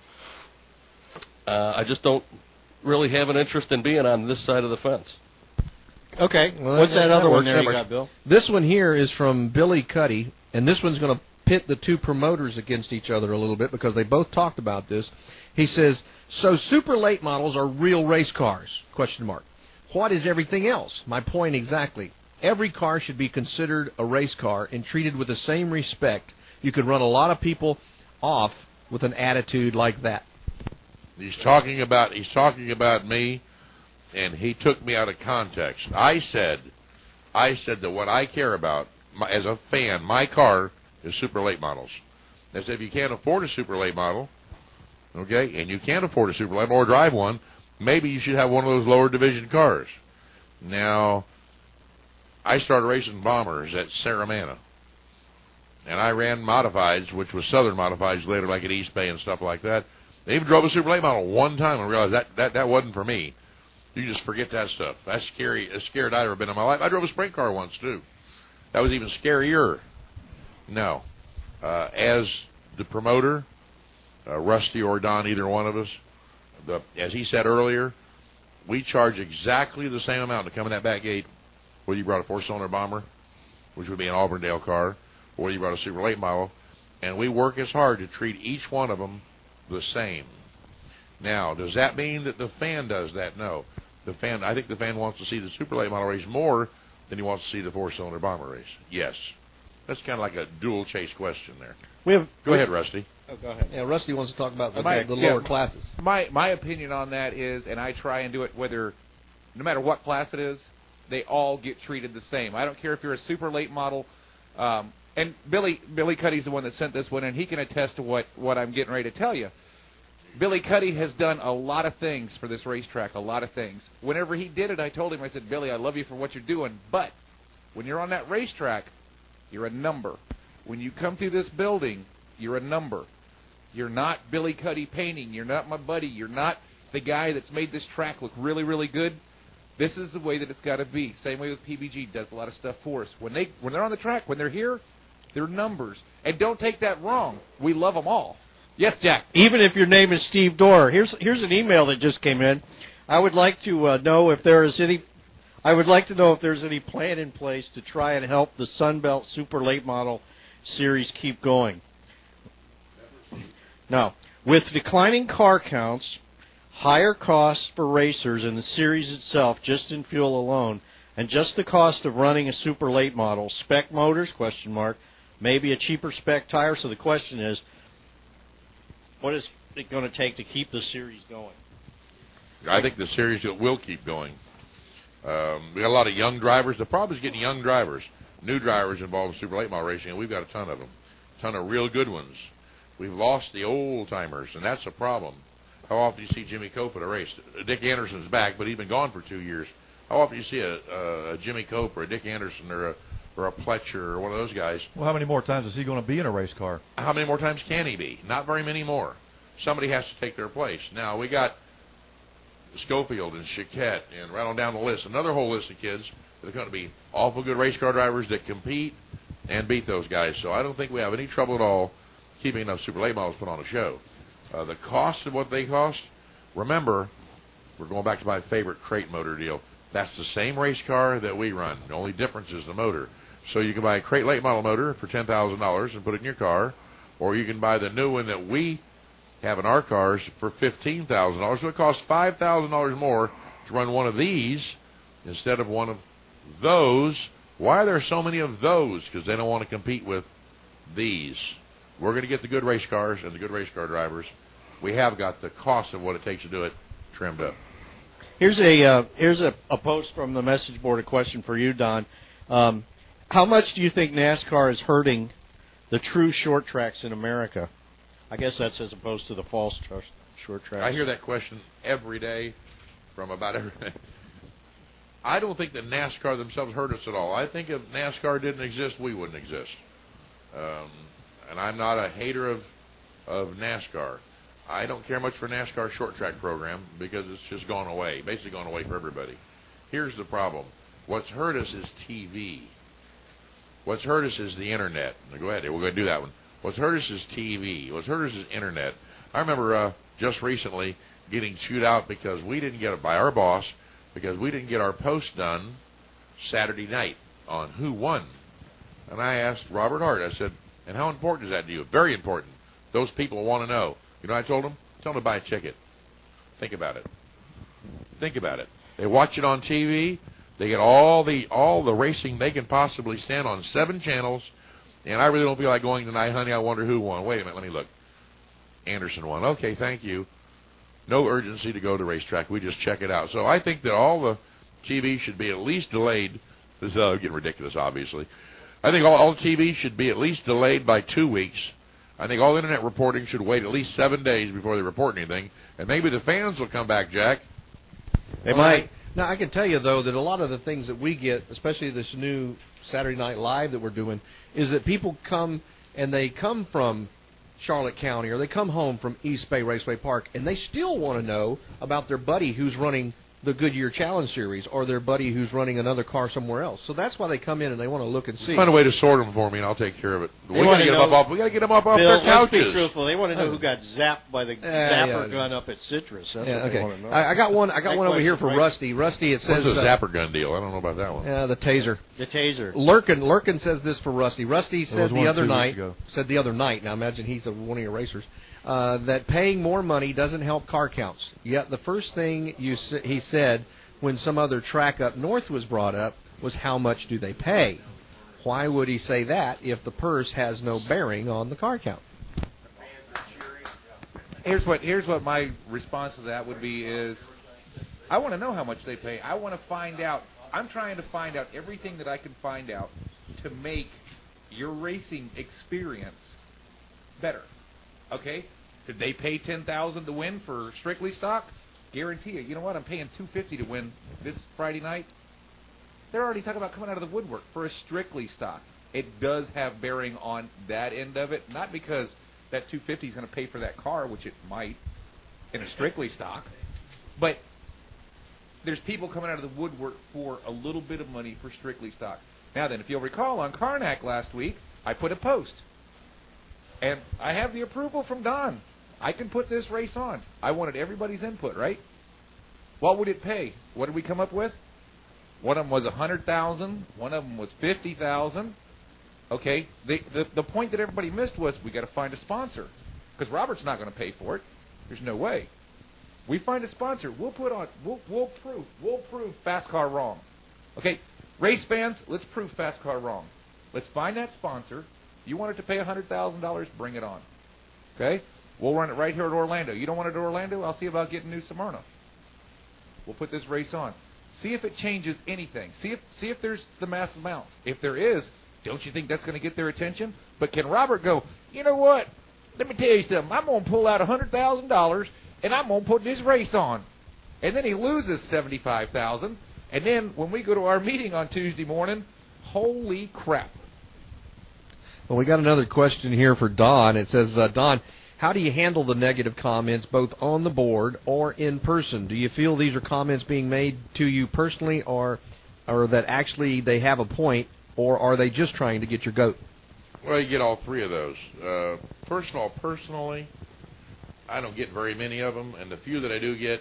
I just don't really have an interest in being on this side of the fence. Okay. Well, what's that other one there you got, Bill? This one here is from Billy Cuddy, and this one's going to pit the two promoters against each other a little bit because they both talked about this. He says, so super late models are real race cars, ? What is everything else? My point exactly. Every car should be considered a race car and treated with the same respect. You could run a lot of people off with an attitude like that. He's talking about me, and he took me out of context. I said that what I care about as a fan, my car is super late models. I said if you can't afford a super late model, okay, and you can't afford a super late model or drive one, maybe you should have one of those lower division cars. Now, I started racing bombers at Saramana, and I ran modifieds, which was Southern modifieds later, like at East Bay and stuff like that. They even drove a super late model one time and realized that wasn't for me. You just forget that stuff. That's scary, as scared I've ever been in my life. I drove a sprint car once, too. That was even scarier. No. As the promoter, Rusty or Don, either one of us, as he said earlier, we charge exactly the same amount to come in that back gate whether you brought a four-cylinder bomber, which would be an Auburndale car, or whether you brought a super late model, and we work as hard to treat each one of them the same. Now, does that mean that the fan does that? No. I think the fan wants to see the super late model race more than he wants to see the four-cylinder bomber race. Yes. That's kind of like a dual chase question there. Go ahead, Rusty. Oh, go ahead. Yeah, Rusty wants to talk about the lower classes. My opinion on that is, and I try and do it no matter what class it is, they all get treated the same. I don't care if you're a super late model. And Billy Cuddy's the one that sent this one, and he can attest to what I'm getting ready to tell you. Billy Cuddy has done a lot of things for this racetrack, a lot of things. Whenever he did it, I told him, I said, Billy, I love you for what you're doing, but when you're on that racetrack, you're a number. When you come through this building, you're a number. You're not Billy Cuddy painting. You're not my buddy. You're not the guy that's made this track look really, really good. This is the way that it's got to be. Same way with PBG, does a lot of stuff for us. When they're on the track, when they're here, they're numbers. And don't take that wrong. We love them all. Yes, Jack. Even if your name is Steve Dorr. Here's an email that just came in. I would like to know if there is any. I would like to know if there's any plan in place to try and help the Sunbelt Super Late Model Series keep going. Now, with declining car counts, higher costs for racers and the series itself, just in fuel alone, and just the cost of running a super late model, spec motors, ? Maybe a cheaper spec tire. So the question is, what is it going to take to keep the series going? I think the series will keep going. We got a lot of young drivers. The problem is getting young drivers, new drivers involved in super late model racing, and we've got a ton of them, a ton of real good ones. We've lost the old timers, and that's a problem. How often do you see Jimmy Cope at a race? Dick Anderson's back, but he's been gone for 2 years. How often do you see a Jimmy Cope or a Dick Anderson or a Pletcher or one of those guys? Well, how many more times is he going to be in a race car? How many more times can he be? Not very many more. Somebody has to take their place. Now, we got Schofield and Chiquette, and right on down the list. Another whole list of kids that are going to be awful good race car drivers that compete and beat those guys. So I don't think we have any trouble at all keeping enough super late models put on a show. The cost of what they cost, remember, we're going back to my favorite crate motor deal. That's the same race car that we run. The only difference is the motor. So you can buy a crate late model motor for $10,000 and put it in your car, or you can buy the new one that we have in our cars for $15,000. So it costs $5,000 more to run one of these instead of one of those. Why are there so many of those? Because they don't want to compete with these. We're going to get the good race cars and the good race car drivers. We have got the cost of what it takes to do it trimmed up. Here's a post from the message board, a question for you, Don. How much do you think NASCAR is hurting the true short tracks in America? I guess that's as opposed to the false short tracks. I hear that question every day from about every day. I don't think that NASCAR themselves hurt us at all. I think if NASCAR didn't exist, we wouldn't exist. And I'm not a hater of NASCAR. I don't care much for NASCAR short track program because it's just gone away, basically gone away for everybody. Here's the problem. What's hurt us is TV. What's hurt us is the Internet. Now, go ahead. We're going to do that one. What's hurt us is TV. What's hurt us is Internet. I remember just recently getting chewed out because we didn't get it by our boss because we didn't get our post done Saturday night on who won. And I asked Robert Hart, I said, and how important is that to you? Very important. Those people want to know. You know what I told them? Tell them to buy a ticket. Think about it. Think about it. They watch it on TV. They get all the racing they can possibly stand on 7 channels. And I really don't feel like going tonight, honey. I wonder who won. Wait a minute. Let me look. Anderson won. Okay, thank you. No urgency to go to the racetrack. We just check it out. So I think that all the TV should be at least delayed. This is getting ridiculous, obviously. I think all TV should be at least delayed by 2 weeks. I think all Internet reporting should wait at least 7 days before they report anything. And maybe the fans will come back, Jack. They might. Now, I can tell you, though, that a lot of the things that we get, especially this new Saturday Night Live that we're doing, is that people come, and they come from Charlotte County, or they come home from East Bay Raceway Park, and they still want to know about their buddy who's running the Goodyear Challenge Series, or their buddy who's running another car somewhere else. So that's why they come in and they want to look and see. Find a way to sort them for me, and I'll take care of it. We got to get them up off Bill, their couches. Let's be truthful. They want to know who got zapped by the zapper gun up at Citrus. That's what they want to know. I got one over here for Rusty. Rusty, it says what's a zapper gun deal? I don't know about that one. The taser. The taser. Lurkin says this for Rusty. Rusty said the other night. Now imagine he's one of your racers. That paying more money doesn't help car counts. Yet the first thing he said when some other track up north was brought up was how much do they pay? Why would he say that if the purse has no bearing on the car count? Here's what my response to that would be is, I want to know how much they pay. I want to find out. I'm trying to find out everything that I can find out to make your racing experience better. Okay? Did they pay $10,000 to win for Strictly Stock? Guarantee you. You know what? I'm paying $250 to win this Friday night. They're already talking about coming out of the woodwork for a Strictly Stock. It does have bearing on that end of it, not because that $250 is going to pay for that car, which it might in a Strictly Stock, but there's people coming out of the woodwork for a little bit of money for Strictly Stocks. Now then, if you'll recall, on Karnak last week, I put a post, and I have the approval from Don. I can put this race on. I wanted everybody's input, right? What would it pay? What did we come up with? One of them was $100,000. One of them was $50,000. Okay. The point that everybody missed was we got to find a sponsor because Robert's not going to pay for it. There's no way. We find a sponsor. We'll put on. We'll prove Fast Car wrong. Okay. Race fans, let's prove Fast Car wrong. Let's find that sponsor. You want it to pay $100,000? Bring it on. Okay. We'll run it right here at Orlando. You don't want it at Orlando? I'll see about getting New Smyrna. We'll put this race on. See if it changes anything. See if there's the massive amounts. If there is, don't you think that's going to get their attention? But can Robert go, you know what? Let me tell you something. I'm going to pull out $100,000, and I'm going to put this race on. And then he loses $75,000. And then when we go to our meeting on Tuesday morning, holy crap. Well, we got another question here for Don. It says, Don, How do you handle the negative comments both on the board or in person? Do you feel these are comments being made to you personally, or that actually they have a point, or are they just trying to get your goat? Well, you get all three of those. First of all, personally, I don't get very many of them, and the few that I do get,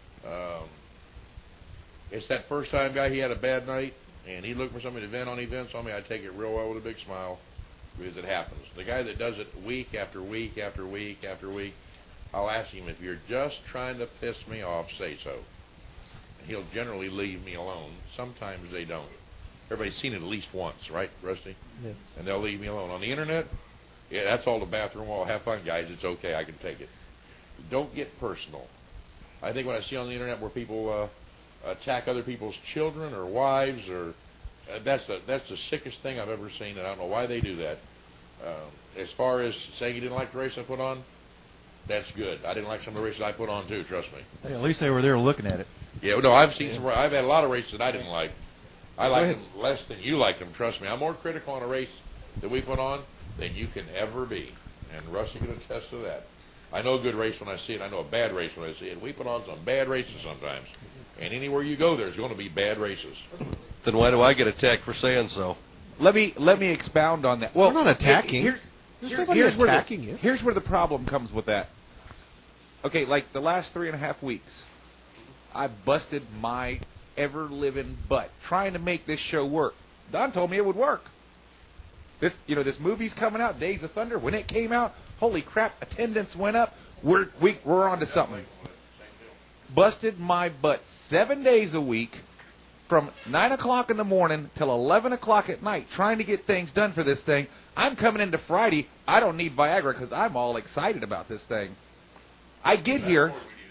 it's that first-time guy, he had a bad night, and he looked for somebody to vent on events on me. I take it real well with a big smile, because it happens. The guy that does it week after week after week after week, I'll ask him, if you're just trying to piss me off, say so. And he'll generally leave me alone. Sometimes they don't. Everybody's seen it at least once, right, Rusty? Yeah. And they'll leave me alone. On the Internet, yeah, that's all the bathroom wall. Have fun, guys. It's okay. I can take it. Don't get personal. I think when I see on the Internet where people attack other people's children or wives or that's the sickest thing I've ever seen, and I don't know why they do that. As far as saying you didn't like the race I put on, that's good. I didn't like some of the races I put on too. Trust me. Hey, at least they were there looking at it. Yeah, no, I've seen some. I've had a lot of races that I didn't like. I like them less than you like them. Trust me. I'm more critical on a race that we put on than you can ever be, and Rusty can attest to that. I know a good race when I see it. I know a bad race when I see it. We put on some bad races sometimes, and anywhere you go, there's going to be bad races. Then why do I get attacked for saying so? Let me expound on that. Well, we're not attacking. Here's where the problem comes with that. Okay, like the last 3.5 weeks, I busted my ever-living butt trying to make this show work. Don told me it would work. This movie's coming out, Days of Thunder. When it came out, holy crap, attendance went up. We're on to something. Busted my butt 7 days a week, from 9 o'clock in the morning till 11 o'clock at night, trying to get things done for this thing. I'm coming into Friday. I don't need Viagra because I'm all excited about this thing. I get here.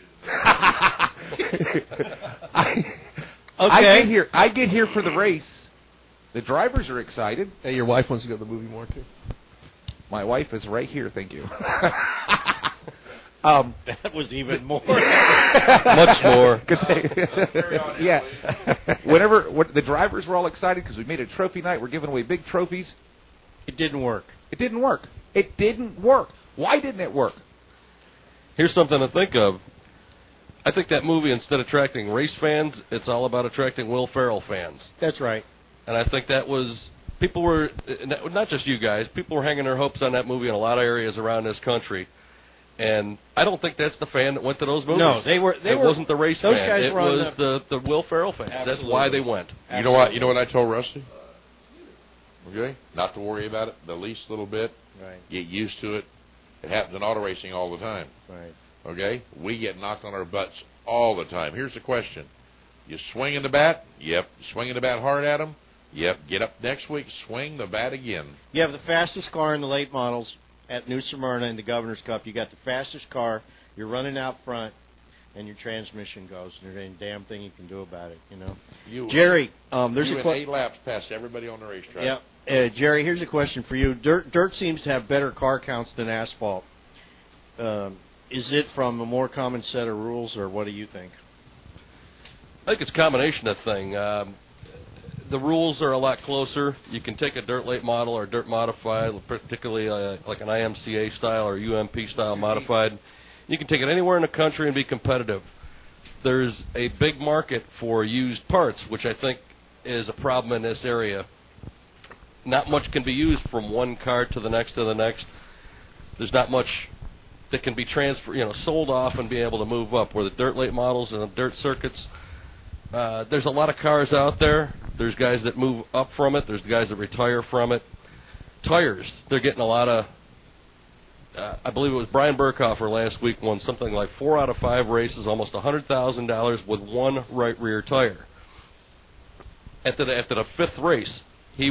I get here for the race. The drivers are excited. Hey, your wife wants to go to the movie more too. My wife is right here. Thank you. That was even more. Much more. Yeah. The drivers were all excited because we made a trophy night. We're giving away big trophies. It didn't work. It didn't work. It didn't work. Why didn't it work? Here's something to think of. I think that movie, instead of attracting race fans, it's all about attracting Will Ferrell fans. That's right. And I think that was, people were, not just you guys, people were hanging their hopes on that movie in a lot of areas around this country. And I don't think that's the fan that went to those movies. No, it wasn't the race those fan. Guys it were was the Will Ferrell fans. Absolutely. That's why they went. Absolutely. You know what I told Rusty? Okay? Not to worry about it the least little bit. Right. Get used to it. It happens in auto racing all the time. Right. Okay? We get knocked on our butts all the time. Here's the question. You swinging the bat? Yep. Swinging the bat hard at them? Yep. Get up next week, swing the bat again. You have the fastest car in the late models at New Smyrna in the Governor's Cup. You got the fastest car. You're running out front, and your transmission goes. And there ain't a damn thing you can do about it, you know. Jerry, there's you a question. 8 laps past everybody on the racetrack. Yeah. Jerry, here's a question for you. Dirt seems to have better car counts than asphalt. Is it from a more common set of rules, or what do you think? I think it's a combination of things. The rules are a lot closer. You can take a dirt late model or dirt modified, particularly like an IMCA style or UMP style modified. You can take it anywhere in the country and be competitive. There's a big market for used parts, which I think is a problem in this area. Not much can be used from one car to the next to the next. There's not much that can be transferred, sold off and be able to move up. Where the dirt late models and the dirt circuits, there's a lot of cars out there. There's guys that move up from it. There's the guys that retire from it. Tires, they're getting a lot of, I believe it was Brian Burkhofer last week won something like 4 out of 5 races, almost $100,000 with one right rear tire. After the fifth race, he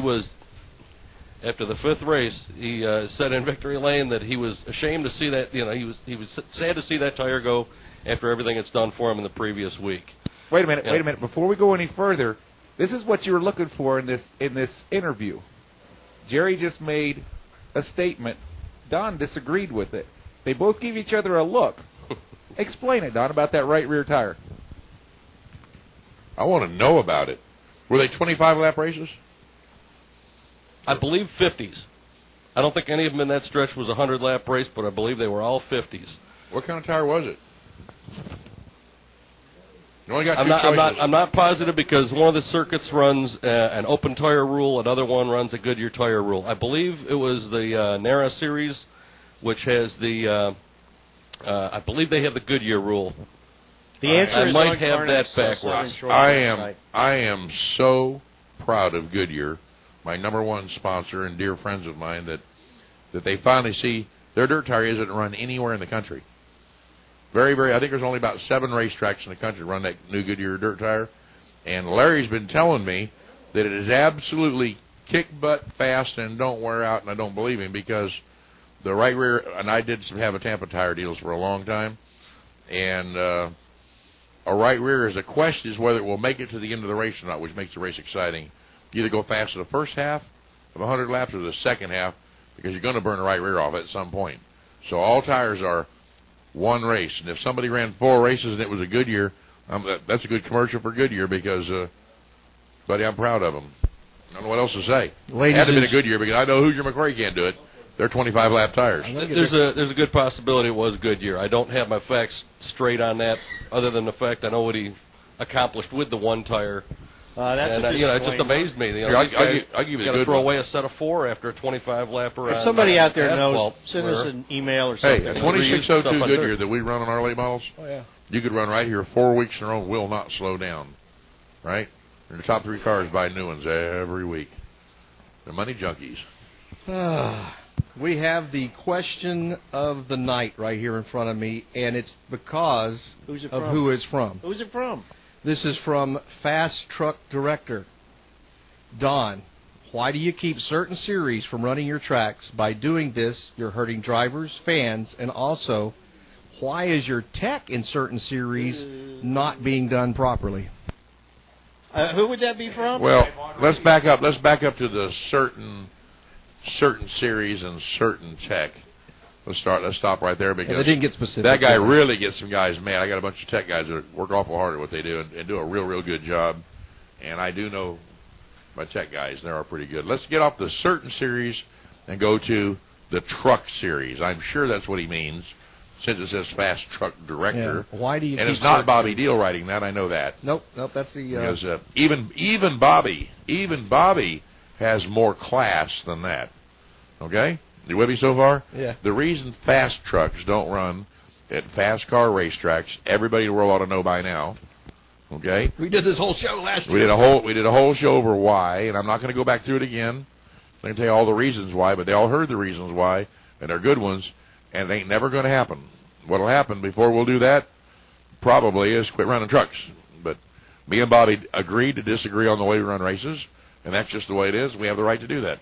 said in Victory Lane that he was ashamed to see that, he was sad to see that tire go after everything it's done for him in the previous week. Wait a minute. Before we go any further, this is what you were looking for in this interview. Jerry just made a statement. Don disagreed with it. They both gave each other a look. Explain it, Don, about that right rear tire. I want to know about it. Were they 25-lap races? I believe 50s. I don't think any of them in that stretch was a 100-lap race, but I believe they were all 50s. What kind of tire was it? You only got I'm two not, choices. I'm not positive because one of the circuits runs an open tire rule, another one runs a Goodyear tire rule. I believe it was the NARA series, which has the, I believe they have the Goodyear rule. The answer I is might on have Garnett's, that backwards. Southern Shore I am so proud of Goodyear, my number one sponsor and dear friends of mine, that they finally see their dirt tire isn't run anywhere in the country. Very, very. I think there's only about 7 racetracks in the country run that new Goodyear dirt tire, and Larry's been telling me that it is absolutely kick butt fast and don't wear out, and I don't believe him because the right rear. And I did have a Tampa tire deals for a long time, and a right rear is a question is whether it will make it to the end of the race or not, which makes the race exciting. You either go fast in the first half of 100 laps or the second half because you're going to burn the right rear off at some point. So all tires are one race, and if somebody ran 4 races and it was a Goodyear, that's a good commercial for Goodyear because, buddy, I'm proud of them. I don't know what else to say. It had to be a Goodyear because I know Hoosier McRae can't do it. They're 25-lap tires. There's a good possibility it was Goodyear. I don't have my facts straight on that, other than the fact I know what he accomplished with the one tire. That's and, it just amazed me. You know, I'll give you the got good to throw one. away a set of 4 after a 25-lapper. If somebody out there asphalt, knows, send us an email or something. Hey, a 2602 Goodyear that we run on our late models, you could run right here 4 weeks in a row, will not slow down, right? And the top 3 cars buy new ones every week. They're money junkies. We have the question of the night right here in front of me, and it's because of who it's from. Who's it from? This is from Fast Truck Director. Don, why do you keep certain series from running your tracks? By doing this, you're hurting drivers, fans, and also, why is your tech in certain series not being done properly? Who would that be from? Well, let's back up. Let's back up to the certain series and certain tech. Let's stop right there because they didn't get specific. That guy really gets some guys mad. I got a bunch of tech guys that work awful hard at what they do and do a real good job. And I do know my tech guys, and they are pretty good. Let's get off the certain series and go to the truck series. I'm sure that's what he means, since it says Fast Truck Director. Yeah. Why do you? And it's not Bobby Deal writing that. I know that. Nope. That's the. Because even Bobby has more class than that. Okay. You with me so far? Yeah. The reason fast trucks don't run at fast car racetracks, everybody in the world ought to know by now. Okay. We did this whole show last year. We did a whole show over why, and I'm not going to go back through it again. I can tell you all the reasons why, but they all heard the reasons why, and they're good ones, and it ain't never going to happen. What'll happen before we'll do that probably is quit running trucks. But me and Bobby agreed to disagree on the way we run races, and that's just the way it is. We have the right to do that.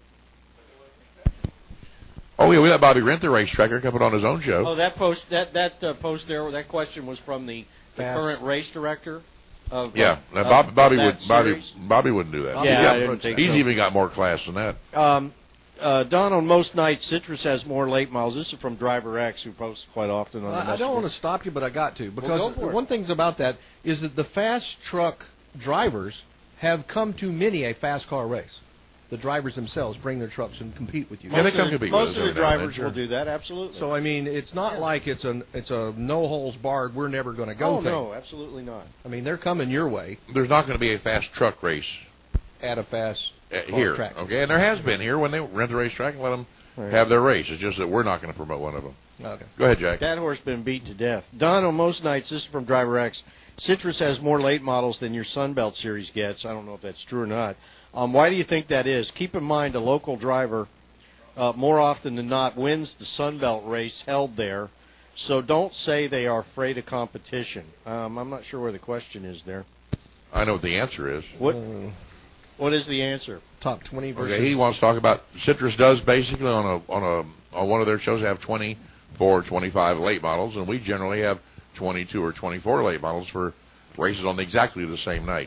Oh, yeah, we let Bobby rent the racetrack and come it on his own show. Oh, that post there, that question was from the current race director of Bobby wouldn't do that. I didn't think he's so. even got more class than that. Don, on most nights, Citrus has more late models. This is from Driver X, who posts quite often on the I don't want to stop you, but I got to. Because go for it. one thing about that is that the fast truck drivers have come to many a fast car race. The drivers themselves bring their trucks and compete with you. Most of the drivers will do that, absolutely. So, I mean, it's not like it's a no holes barred, we're never going to go thing. No, absolutely not. I mean, they're coming your way. There's not going to be a fast truck race at a fast here, track. Okay? And there has been here when they rent the racetrack and let them have their race. It's just that we're not going to promote one of them. Okay. Go ahead, Jack. That horse been beat to death. Don, on most nights, this is from Driver X, Citrus has more late models than your Sunbelt Series gets. I don't know if that's true or not. Why do you think that is? Keep in mind a local driver, more often than not, wins the Sunbelt race held there. So don't say they are afraid of competition. I'm not sure where the question is there. I know what the answer is. What is the answer? Top 20 versus... Okay, he wants to talk about... Citrus does basically on one of their shows have 24, 25 late models, and we generally have 22 or 24 late models for races on exactly the same night.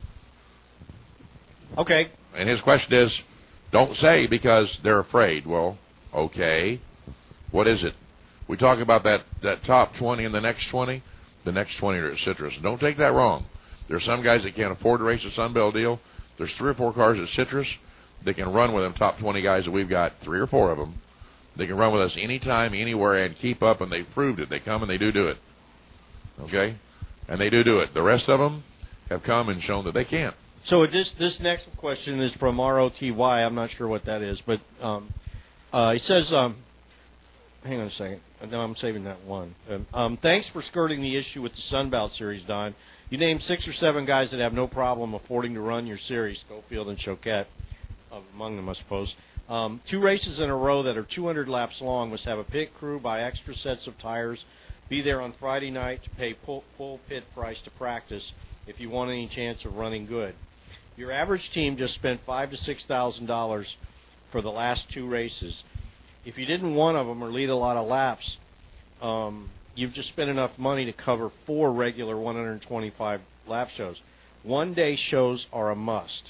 Okay. And his question is, don't say because they're afraid. Well, okay. What is it? We talk about that top 20 and the next 20. The next 20 are at Citrus. Don't take that wrong. There's some guys that can't afford to race a Sunbelt deal. There's 3 or 4 cars at Citrus They can run with them top 20 guys that we've got, 3 or 4 of them. They can run with us anytime, anywhere, and keep up, and they've proved it. They come and they do it. Okay? And they do it. The rest of them have come and shown that they can't. So this next question is from ROTY. I'm not sure what that is, but he says, hang on a second. No, I'm saving that one. Thanks for skirting the issue with the Sunbelt Series, Don. You named 6 or 7 guys that have no problem affording to run your series, Schofield and Choquette, among them, I suppose. 2 races in a row that are 200 laps long must have a pit crew, buy extra sets of tires, be there on Friday night to pay full pit price to practice if you want any chance of running good. Your average team just spent $5,000 to $6,000 for the last 2 races. If you didn't one of them or lead a lot of laps, you've just spent enough money to cover 4 regular 125 lap shows. One-day shows are a must.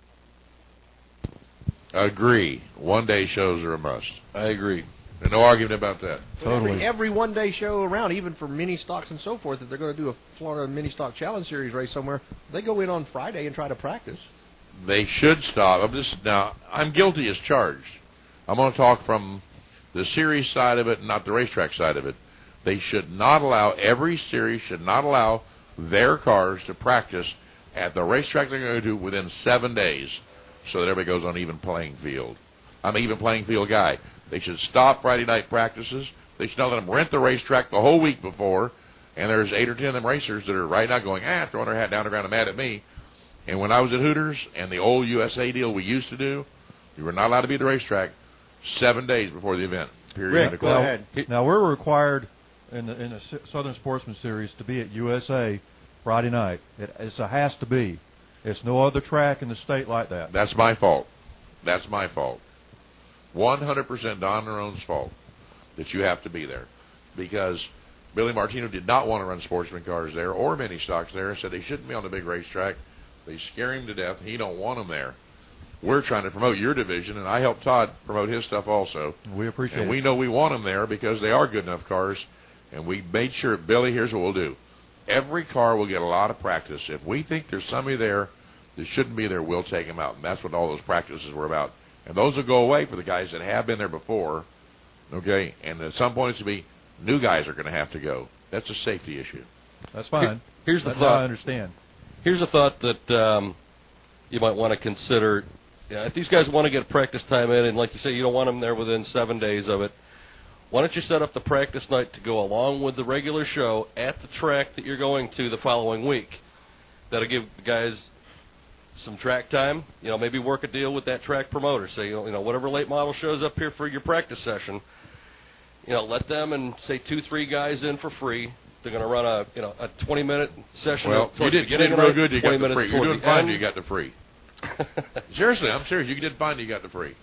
Agree. One-day shows are a must. I agree. And no argument about that. Totally. Every one-day show around, even for mini stocks and so forth, if they're going to do a Florida Mini Stock Challenge Series race somewhere, they go in on Friday and try to practice. They should stop. I'm guilty as charged. I'm going to talk from the series side of it, not the racetrack side of it. They should not allow, every series should not allow their cars to practice at the racetrack they're going to do within 7 days so that everybody goes on even playing field. I'm an even playing field guy. They should stop Friday night practices. They should not let them rent the racetrack the whole week before. And there's 8 or 10 of them racers that are right now going, throwing their hat down the ground and mad at me. And when I was at Hooters and the old USA deal we used to do, you were not allowed to be at the racetrack 7 days before the event. Rick, go ahead. Now, we're required in the Southern Sportsman Series to be at USA Friday night. It has to be. It's no other track in the state like that. That's my fault. 100% Don Nerone's fault that you have to be there, because Billy Martino did not want to run sportsman cars there or mini stocks there. Said they shouldn't be on the big racetrack. They scare him to death. He don't want them there. We're trying to promote your division, and I helped Todd promote his stuff also. We appreciate it. And we know we want them there because they are good enough cars, and we made sure, Billy, here's what we'll do. Every car will get a lot of practice. If we think there's somebody there that shouldn't be there, we'll take them out. And that's what all those practices were about. And those will go away for the guys that have been there before, okay? And at some point, it's going to be new guys are going to have to go. That's a safety issue. That's fine. Here's the That's thought. how I understand. Here's a thought that you might want to consider. If these guys want to get practice time in, and like you say, you don't want them there within 7 days of it, why don't you set up the practice night to go along with the regular show at the track that you're going to the following week? That'll give the guys some track time. Maybe work a deal with that track promoter. Say, whatever late model shows up here for your practice session, let them and say 2-3 guys in for free. They're going to run a 20-minute session. Well, you did real good. You got the free. You're doing fine. You got the free. Seriously, I'm serious. You did fine. You got the free.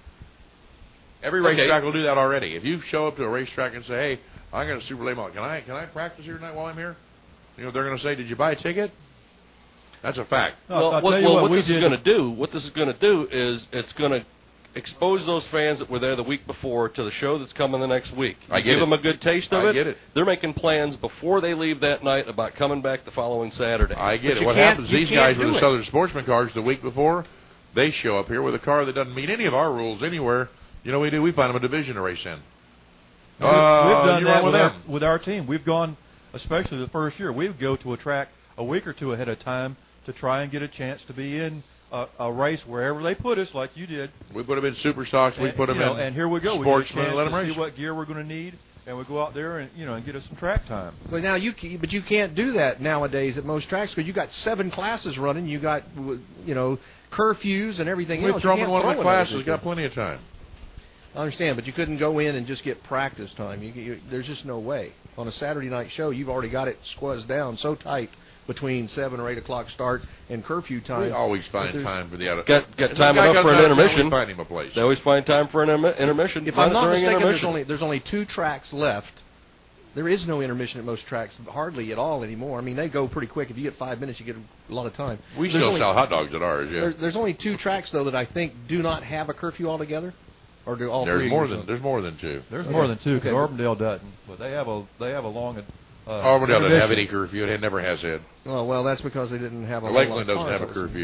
Every racetrack will do that already. If you show up to a racetrack and say, "Hey, I got a super late model. Can I practice here tonight while I'm here?" They're going to say, "Did you buy a ticket?" That's a fact. What this is going to do is it's going to expose those fans that were there the week before to the show that's coming the next week. Give them a good taste of it. I get it. They're making plans before they leave that night about coming back the following Saturday. I get it. What happens, these guys with the Southern Sportsman cars the week before, they show up here with a car that doesn't meet any of our rules anywhere. We find them a division to race in. We've done that with our team. We've gone, especially the first year, we would go to a track a week or two ahead of time to try and get a chance to be in a race wherever they put us, like you did. We put them in super stocks. We put them in. And here we go. Sportsman, we get a let them chance to race. see what gear we're going to need, and we go out there and and get us some track time. Well, now you can't do that nowadays at most tracks because you got 7 classes running. You got curfews and everything else. We throw them in one of the classes. Got plenty of time. I understand, but you couldn't go in and just get practice time. There's just no way. On a Saturday night show, you've already got it squeezed down so tight between 7 or 8 o'clock start and curfew time. We always find time for the other. Got time enough for an intermission. Find him a place. They always find time for an intermission. If I'm not mistaken, there's only 2 tracks left. There is no intermission at most tracks, hardly at all anymore. I mean, they go pretty quick. If you get 5 minutes, you get a lot of time. We still sell hot dogs at ours, yeah. There's only 2 tracks, though, that I think do not have a curfew altogether. Or do all there's three? There's more than 2. There's more than 2 because Auburndale doesn't, but they have a long. Auburndale doesn't have any curfew. It never has had. Oh well, that's because they didn't have a. Lakeland doesn't have a curfew.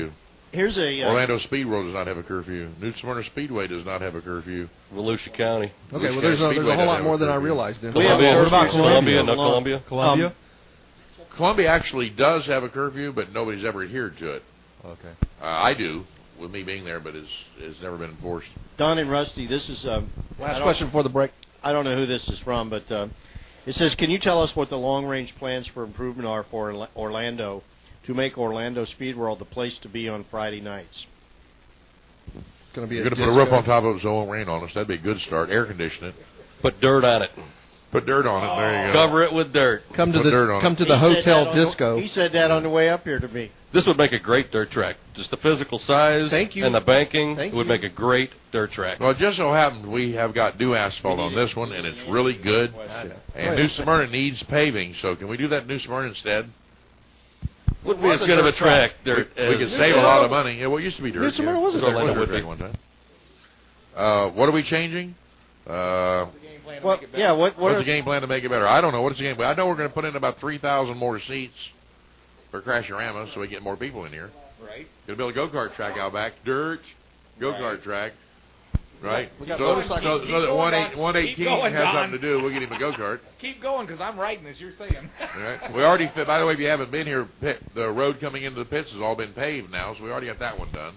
Here's a Orlando Speedway does not have a curfew. New Smyrna Speedway does not have a curfew. Volusia County. Okay, well, there's a whole lot more than I realized. Then. Columbia. Columbia? Columbia actually does have a curfew, but nobody's ever adhered to it. Okay. I do, with me being there, but it's never been enforced. Don and Rusty, this is last question before the break. I don't know who this is from, but it says, can you tell us what the long-range plans for improvement are for Orlando to make Orlando Speedworld the place to be on Friday nights? Going to be You're going to put a roof on top of it so it won't rain on us. That'd be a good start. Air condition it. Put dirt on it. Put dirt on it. There you go. Cover it with dirt. Come to the hotel disco. He said that on the way up here to me. This would make a great dirt track. Just the physical size and the banking would make a great dirt track. Well, it just so happens we have got new asphalt on this one, and it's really good. And New Smyrna needs paving, so can we do that in New Smyrna instead? Would be as good of a track. We could save a lot of money. Yeah, well, it used to be dirt. New Smyrna was a dirt track one time. What are we changing? What's what's the game plan to make it better? I don't know. What's the game plan? I know we're going to put in about 3,000 more seats for Crashorama so we get more people in here. Right. Going to build a go-kart track out back. Dirt. Go-kart track. Right? We got so that 118 has something to do. We'll get him a go-kart. Keep going, because I'm writing as you're saying. All right. We already, by the way, if you haven't been here, the road coming into the pits has all been paved now, so we already got that one done.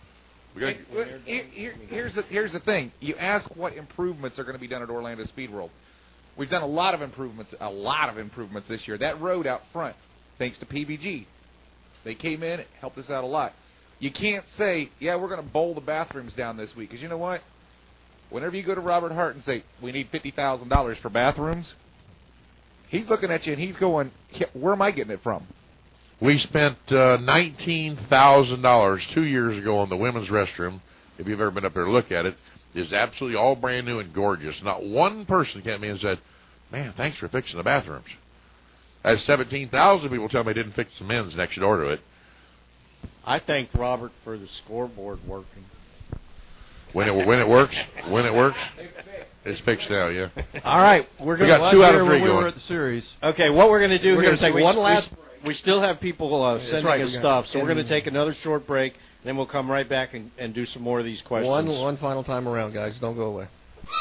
Here's the thing. You ask what improvements are going to be done at Orlando Speedworld. We've done a lot of improvements this year. That road out front, thanks to PBG, they came in, helped us out a lot. You can't say, yeah, we're going to bowl the bathrooms down this week, because you know what? Whenever you go to Robert Hart and say, we need $50,000 for bathrooms, he's looking at you and he's going, where am I getting it from? We spent $19,000 2 years ago on the women's restroom. If you've ever been up there to look at it, it's absolutely all brand new and gorgeous. Not one person came to me and said, man, thanks for fixing the bathrooms. I had 17,000 people tell me I didn't fix the men's next door to it. I thanked Robert for the scoreboard working. When it works, it's fixed now, yeah. All right. We got 2 out of 3 going. We were at the series. Okay, what we're going to do we're here going to take one last... We still have people sending us stuff, so we're going to take another short break, and then we'll come right back and do some more of these questions. One final time around, guys. Don't go away.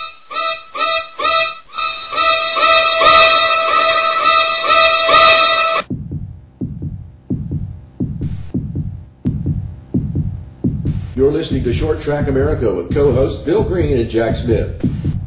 You're listening to Short Track America with co-hosts Bill Green and Jack Smith.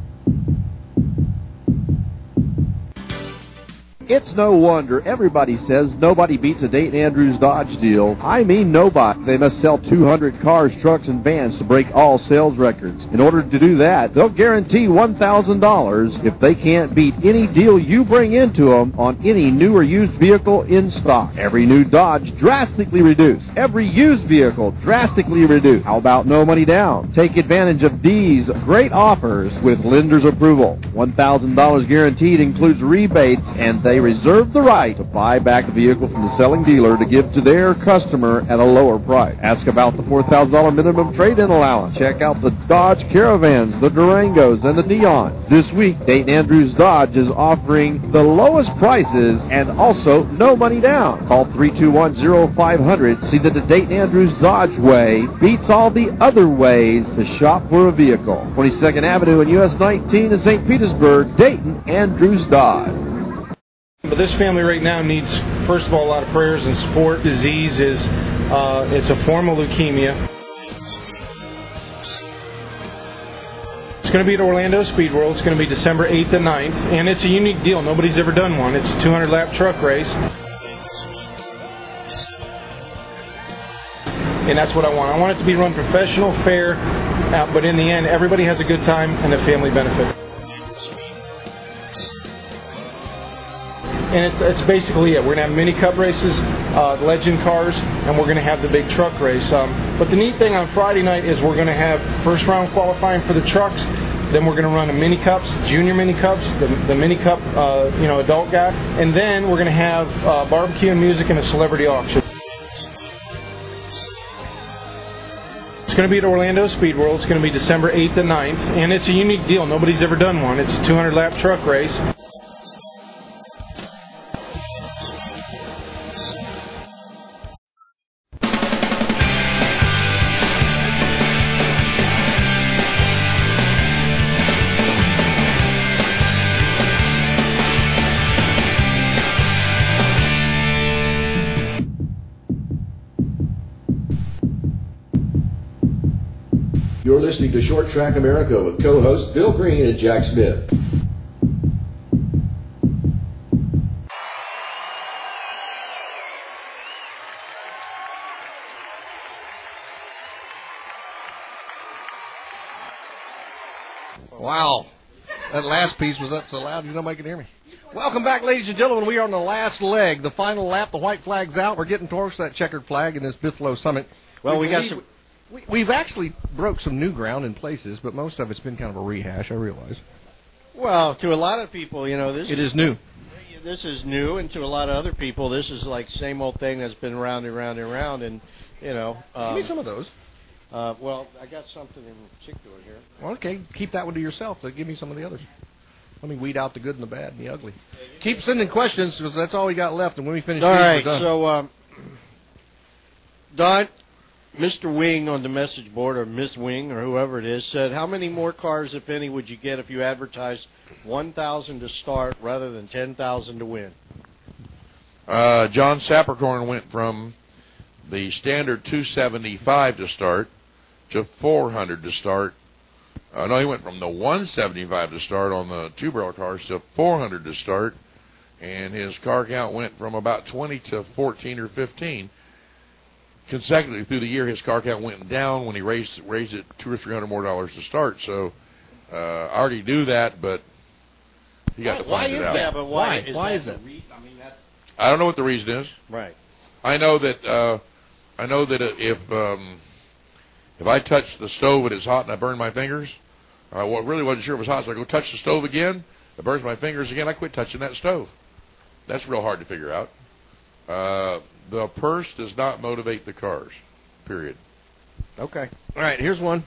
It's no wonder everybody says nobody beats a Dayton Andrews Dodge deal. I mean nobody. They must sell 200 cars, trucks, and vans to break all sales records. In order to do that, they'll guarantee $1,000 if they can't beat any deal you bring into them on any new or used vehicle in stock. Every new Dodge drastically reduced. Every used vehicle drastically reduced. How about no money down? Take advantage of these great offers with lender's approval. $1,000 guaranteed includes rebates, and they reserve the right to buy back a vehicle from the selling dealer to give to their customer at a lower price. Ask about the $4,000 minimum trade-in allowance. Check out the Dodge Caravans, the Durangos, and the Neons. This week, Dayton Andrews Dodge is offering the lowest prices and also no money down. Call 321-0500. See that the Dayton Andrews Dodge way beats all the other ways to shop for a vehicle. 22nd Avenue and US 19 in St. Petersburg, Dayton Andrews Dodge. But this family right now needs, first of all, a lot of prayers and support. Disease is, it's a form of leukemia. It's going to be at Orlando Speedworld. It's going to be December 8th and 9th, and it's a unique deal. Nobody's ever done one. It's a 200-lap truck race. And that's what I want. I want it to be run professional, fair, but in the end, everybody has a good time and the family benefits. And it's basically it. We're going to have mini cup races, legend cars, and we're going to have the big truck race. But the neat thing on Friday night is we're going to have first round qualifying for the trucks. Then we're going to run the mini cups, junior mini cups, the mini cup, adult guy. And then we're going to have barbecue and music and a celebrity auction. It's going to be at Orlando Speedworld. It's going to be December 8th and 9th. And it's a unique deal. Nobody's ever done one. It's a 200-lap truck race. You're listening to Short Track America with co-hosts Bill Green and Jack Smith. Wow. That last piece was up so loud you nobody can hear me. Welcome back, ladies and gentlemen. We are on the last leg, the final lap. The white flag's out. We're getting towards that checkered flag in this Bithlo Summit. Well, we've actually broke some new ground in places, but most of it's been kind of a rehash, I realize. Well, to a lot of people, it is new. This is new, and to a lot of other people, this is like same old thing that's been round and round and round, and, Give me some of those. Well, I got something in particular here. Well, okay, keep that one to yourself. Give me some of the others. Let me weed out the good and the bad and the ugly. Keep sending questions, because that's all we got left, and when we finish, all right. we're done. So, Don, Mr. Wing on the message board, or Miss Wing, or whoever it is, said, how many more cars, if any, would you get if you advertised 1,000 to start rather than 10,000 to win? John Sappercorn went from the standard 275 to start to 400 to start. No, he went from the 175 to start on the two-barrel cars to 400 to start, and his car count went from about 20 to 14 or 15. Consecutively through the year, his car count went down when he raised it $200 or $300 more to start. So I already knew that, but he got to find it out. Yeah, but why is that? I don't know what the reason is. Right. I know that if I touch the stove and it's hot and I burn my fingers, I really wasn't sure it was hot, so I go touch the stove again, it burns my fingers again, I quit touching that stove. That's real hard to figure out. The purse does not motivate the cars, period. Okay. All right, here's one.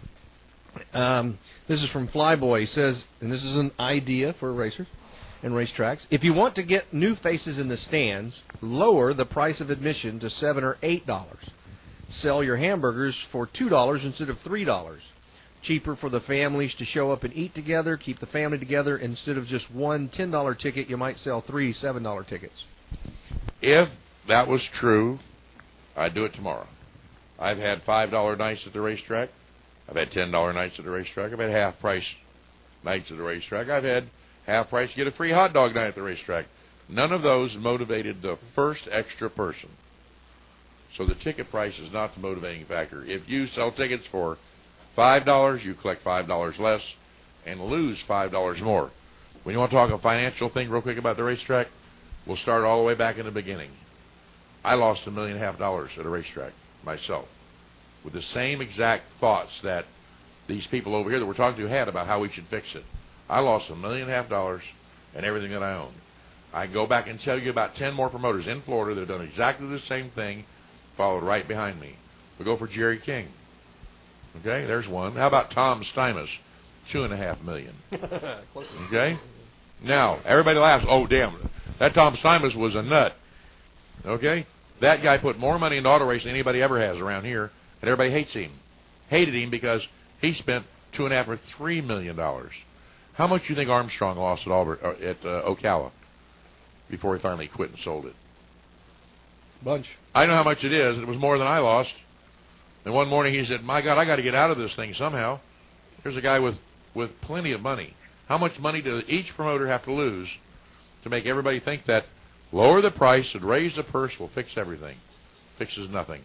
This is from Flyboy. He says, and this is an idea for racers and racetracks, if you want to get new faces in the stands, lower the price of admission to $7 or $8. Sell your hamburgers for $2 instead of $3. Cheaper for the families to show up and eat together, keep the family together. Instead of just one $10 ticket, you might sell 3 $7 tickets. If that was true, I'd do it tomorrow. I've had $5 nights at the racetrack. I've had $10 nights at the racetrack. I've had half-price nights at the racetrack. I've had half-price get a free hot dog night at the racetrack. None of those motivated the first extra person. So the ticket price is not the motivating factor. If you sell tickets for $5, you collect $5 less and lose $5 more. When you want to talk a financial thing real quick about the racetrack, we'll start all the way back in the beginning. I lost $1.5 million at a racetrack myself with the same exact thoughts that these people over here that we're talking to had about how we should fix it. I lost $1.5 million and everything that I owned. I can go back and tell you about 10 more promoters in Florida that have done exactly the same thing, followed right behind me. We go for Jerry King. Okay, there's one. How about Tom Steimus? $2.5 million. Okay? Now, everybody laughs. Oh, damn. That Tom Steimus was a nut. Okay? That guy put more money into auto racing than anybody ever has around here, and everybody hates him. Hated him because he spent $2.5 or $3 million. How much do you think Armstrong lost at Ocala before he finally quit and sold it? Bunch. I know how much it is. It was more than I lost. And one morning he said, my God, I got to get out of this thing somehow. Here's a guy with plenty of money. How much money does each promoter have to lose to make everybody think that lower the price and raise the purse will fix everything? Fixes nothing.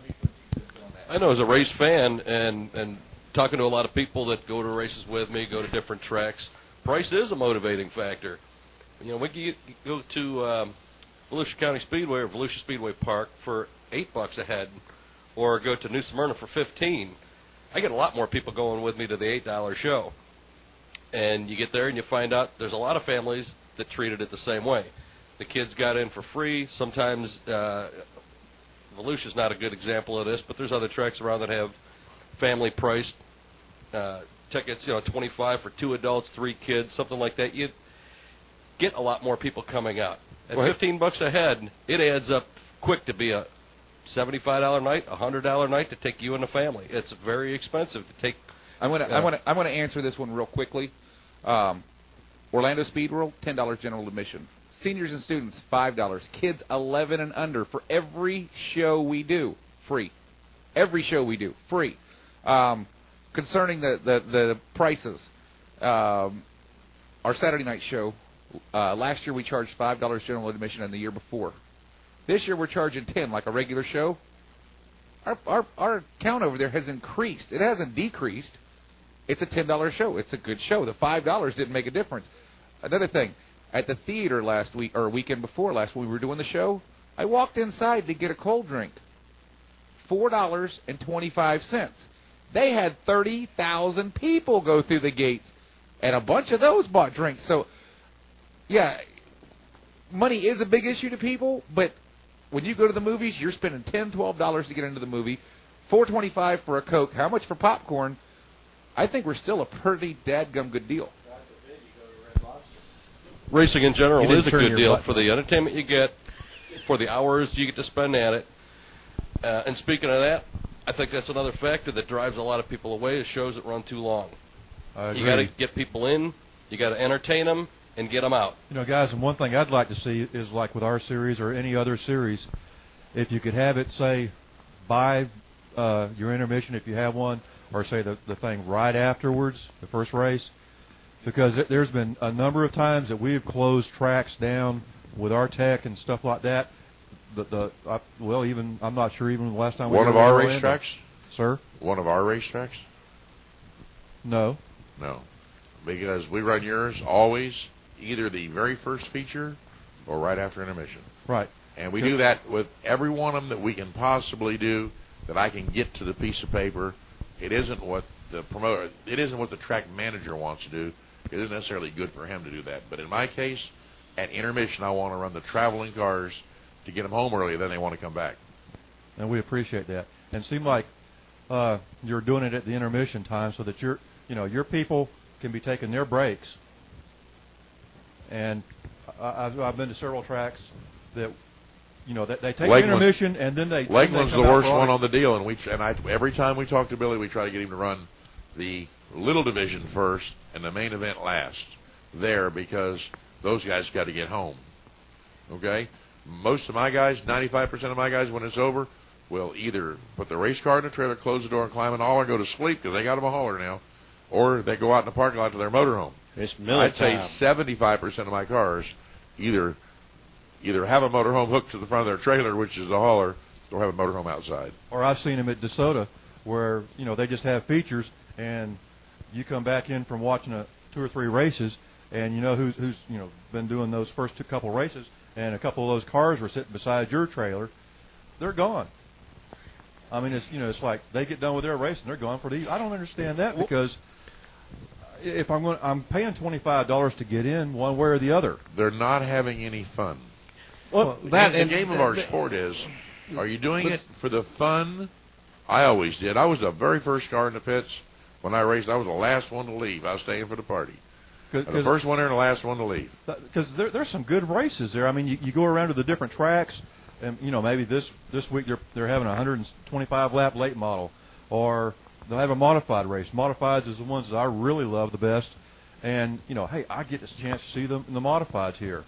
I know as a race fan and talking to a lot of people that go to races with me, go to different tracks, price is a motivating factor. You know, we can go to Volusia County Speedway or Volusia Speedway Park for $8 a head, or go to New Smyrna for $15. I get a lot more people going with me to the $8 show. And you get there and you find out there's a lot of families that treated it the same way. The kids got in for free. Sometimes Volusia's not a good example of this, but there's other tracks around that have family-priced tickets, $25 for 2 adults, 3 kids, something like that. You get a lot more people coming out. At $15 a head, it adds up quick to be a $75 night, $100 night to take you and the family. It's very expensive to take. I'm gonna answer this one real quickly. Orlando Speed World, $10 general admission. Seniors and students, $5. Kids 11 and under for every show we do, free. Every show we do, free. concerning the prices. Our Saturday night show, last year we charged $5 general admission, and the year before. This year we're charging $10 like a regular show. Our count over there has increased. It hasn't decreased. It's a $10 show. It's a good show. The $5 didn't make a difference. Another thing, at the theater last week or weekend before last, when we were doing the show, I walked inside to get a cold drink. $4.25. They had 30,000 people go through the gates, and a bunch of those bought drinks. So, yeah, money is a big issue to people, but when you go to the movies, you're spending $10, $12 to get into the movie, $4.25 for a Coke. How much for popcorn? I think we're still a pretty dadgum good deal. Racing in general is a good deal for the entertainment you get, for the hours you get to spend at it. And speaking of that, I think that's another factor that drives a lot of people away is shows that run too long. You got to get people in, you got to entertain them, and get them out. You know, guys, and one thing I'd like to see is like with our series or any other series, if you could have it, say, by your intermission, if you have one, or say the thing right afterwards, the first race, because there's been a number of times that we've closed tracks down with our tech and stuff like that. Even I'm not sure even the last time we one of our racetracks, sir. One of our racetracks. No, because we run yours always either the very first feature or right after intermission. Right, and we do that with every one of them that we can possibly do. That I can get to the piece of paper. It isn't what the promoter. It isn't what the track manager wants to do. It isn't necessarily good for him to do that. But in my case, at intermission, I want to run the traveling cars to get them home early, then they want to come back. And we appreciate that. And it seemed like you're doing it at the intermission time so that your people can be taking their breaks. And I've been to several tracks that, that they take intermission and then they. Lakeland's the worst one on the deal, and every time we talk to Billy, we try to get him to run the little division first and the main event last there because those guys got to get home. Okay. Most of my guys, 95% of my guys, when it's over, will either put the race car in the trailer, close the door, and climb in the hauler and go to sleep because they got them a hauler now, or they go out in the parking lot to their motorhome. I'd say 75% of my cars either have a motorhome hooked to the front of their trailer, which is the hauler, or have a motorhome outside. Or I've seen them at DeSoto where, they just have features, and you come back in from watching 2 or 3 races, and who's been doing those first couple races, and a couple of those cars were sitting beside your trailer, they're gone. I mean, it's like they get done with their race and they're gone for the. I don't understand that because if I'm paying $25 to get in one way or the other. They're not having any fun. Well, the game of our sport is: are you doing it for the fun? I always did. I was the very first car in the pits when I raced. I was the last one to leave. I was staying for the party. The first one there and the last one to leave. Because there's some good races there. I mean, you go around to the different tracks, and maybe this week they're having a 125 lap late model, or they'll have a modified race. Modifieds is the ones that I really love the best, and hey, I get this chance to see them in the modifieds here.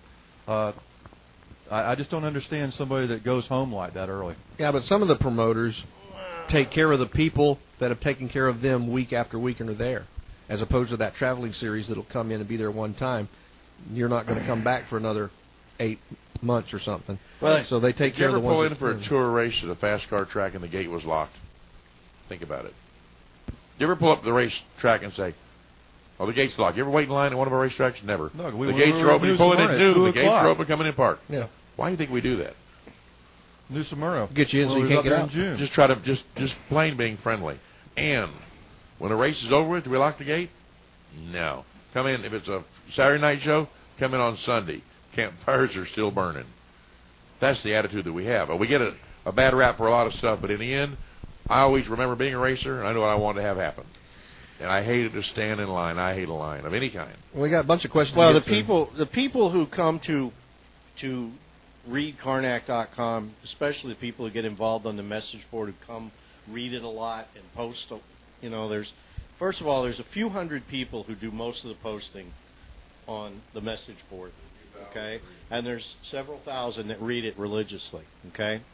I just don't understand somebody that goes home like that early. Yeah, but some of the promoters take care of the people that have taken care of them week after week and are there. As opposed to that traveling series that'll come in and be there one time, you're not going to come back for another 8 months or something. Well, so they take care of the ones. You ever pull in for a tour race at a fast car track and the gate was locked? Think about it. You ever pull up the race track and say, "Oh, the gate's locked"? You ever wait in line at one of our racetracks? Never. No, the gates are open. You pull in at noon. The gates are open. Come in and park. Yeah. Why do you think we do that? New Smyrna. Get you in so you can't get out. Just try to just plain being friendly. And when the race is over with, do we lock the gate? No. Come in, if it's a Saturday night show, come in on Sunday. Campfires are still burning. That's the attitude that we have. We get a bad rap for a lot of stuff, but in the end, I always remember being a racer, and I knew what I wanted to have happen. And I hated to stand in line. I hate a line of any kind. We got a bunch of questions. Well, the people who come to read Karnak.com, especially the people who get involved on the message board, who come read it a lot and post, First of all, there's a few hundred people who do most of the posting on the message board, okay? And there's several thousand that read it religiously, okay?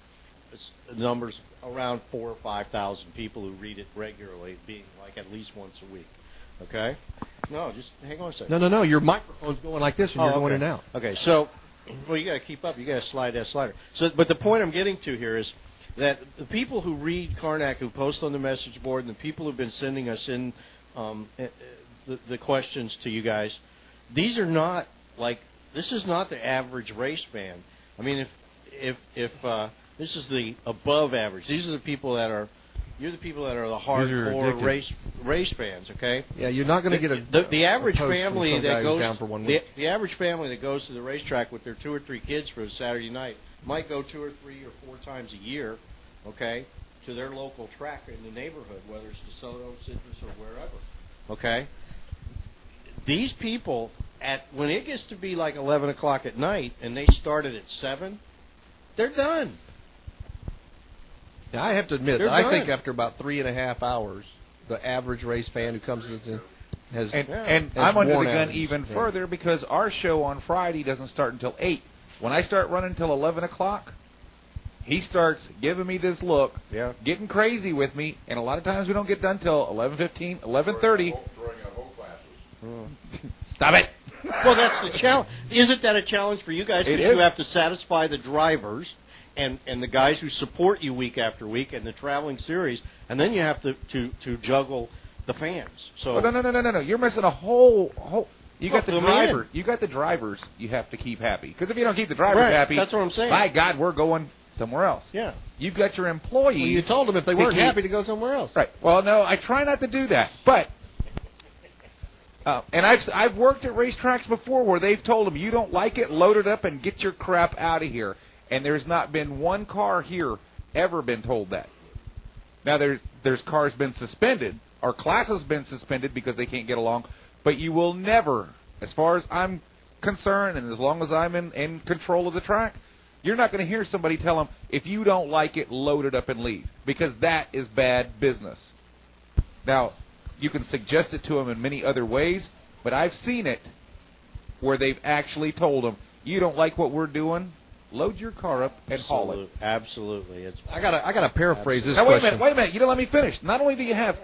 numbers around 4,000 or 5,000 people who read it regularly, being like at least once a week. Okay? No, just hang on a second. No. Your microphone's going like this, and you're going in and out. Okay, so, well, you got to keep up. You got to slide that slider. So, but the point I'm getting to here is that the people who read Karnak, who post on the message board, and the people who've been sending us in the questions to you guys, these are not like, this is not the average race fan. I mean, if this is the above average. These are the people that are. You're the people that are the hardcore race fans, okay? Yeah, you're not going to get the average a family that goes down for 1 week. The average family that goes to the racetrack with their 2 or 3 kids for a Saturday night might go 2 or 3 or 4 times a year, okay, to their local track in the neighborhood, whether it's DeSoto, Citrus, or wherever, okay? These people, when it gets to be like 11 o'clock at night and they started at 7, they're done. Now, I have to admit, I think after about 3.5 hours, the average race fan who comes in has and I'm under the gun even further because our show on Friday doesn't start until 8. When I start running until 11 o'clock, he starts giving me this look, getting crazy with me, and a lot of times we don't get done till 11:15, 11:30. Stop it. Well, that's the challenge. Isn't that a challenge for you guys? Because you have to satisfy the drivers and the guys who support you week after week and the traveling series, and then you have to juggle the fans. So no. You're missing a whole. You got the driver. You got the drivers. You have to keep happy because if you don't keep the drivers happy, that's what I'm saying. By God, we're going somewhere else. Yeah. You've got your employees. Well, you told them if they weren't happy to go somewhere else. Right. Well, no, I try not to do that, but. And I've worked at racetracks before where they've told them you don't like it, load it up and get your crap out of here. And there's not been one car here ever been told that. Now there's cars been suspended, or classes been suspended because they can't get along. But you will never, as far as I'm concerned, and as long as I'm in control of the track, you're not going to hear somebody tell them if you don't like it, load it up and leave, because that is bad business. Now, you can suggest it to them in many other ways, but I've seen it where they've actually told them, you don't like what we're doing, load your car up and haul it. Absolutely. I gotta paraphrase this now, question. Wait a minute. You don't let me finish. Not only do you have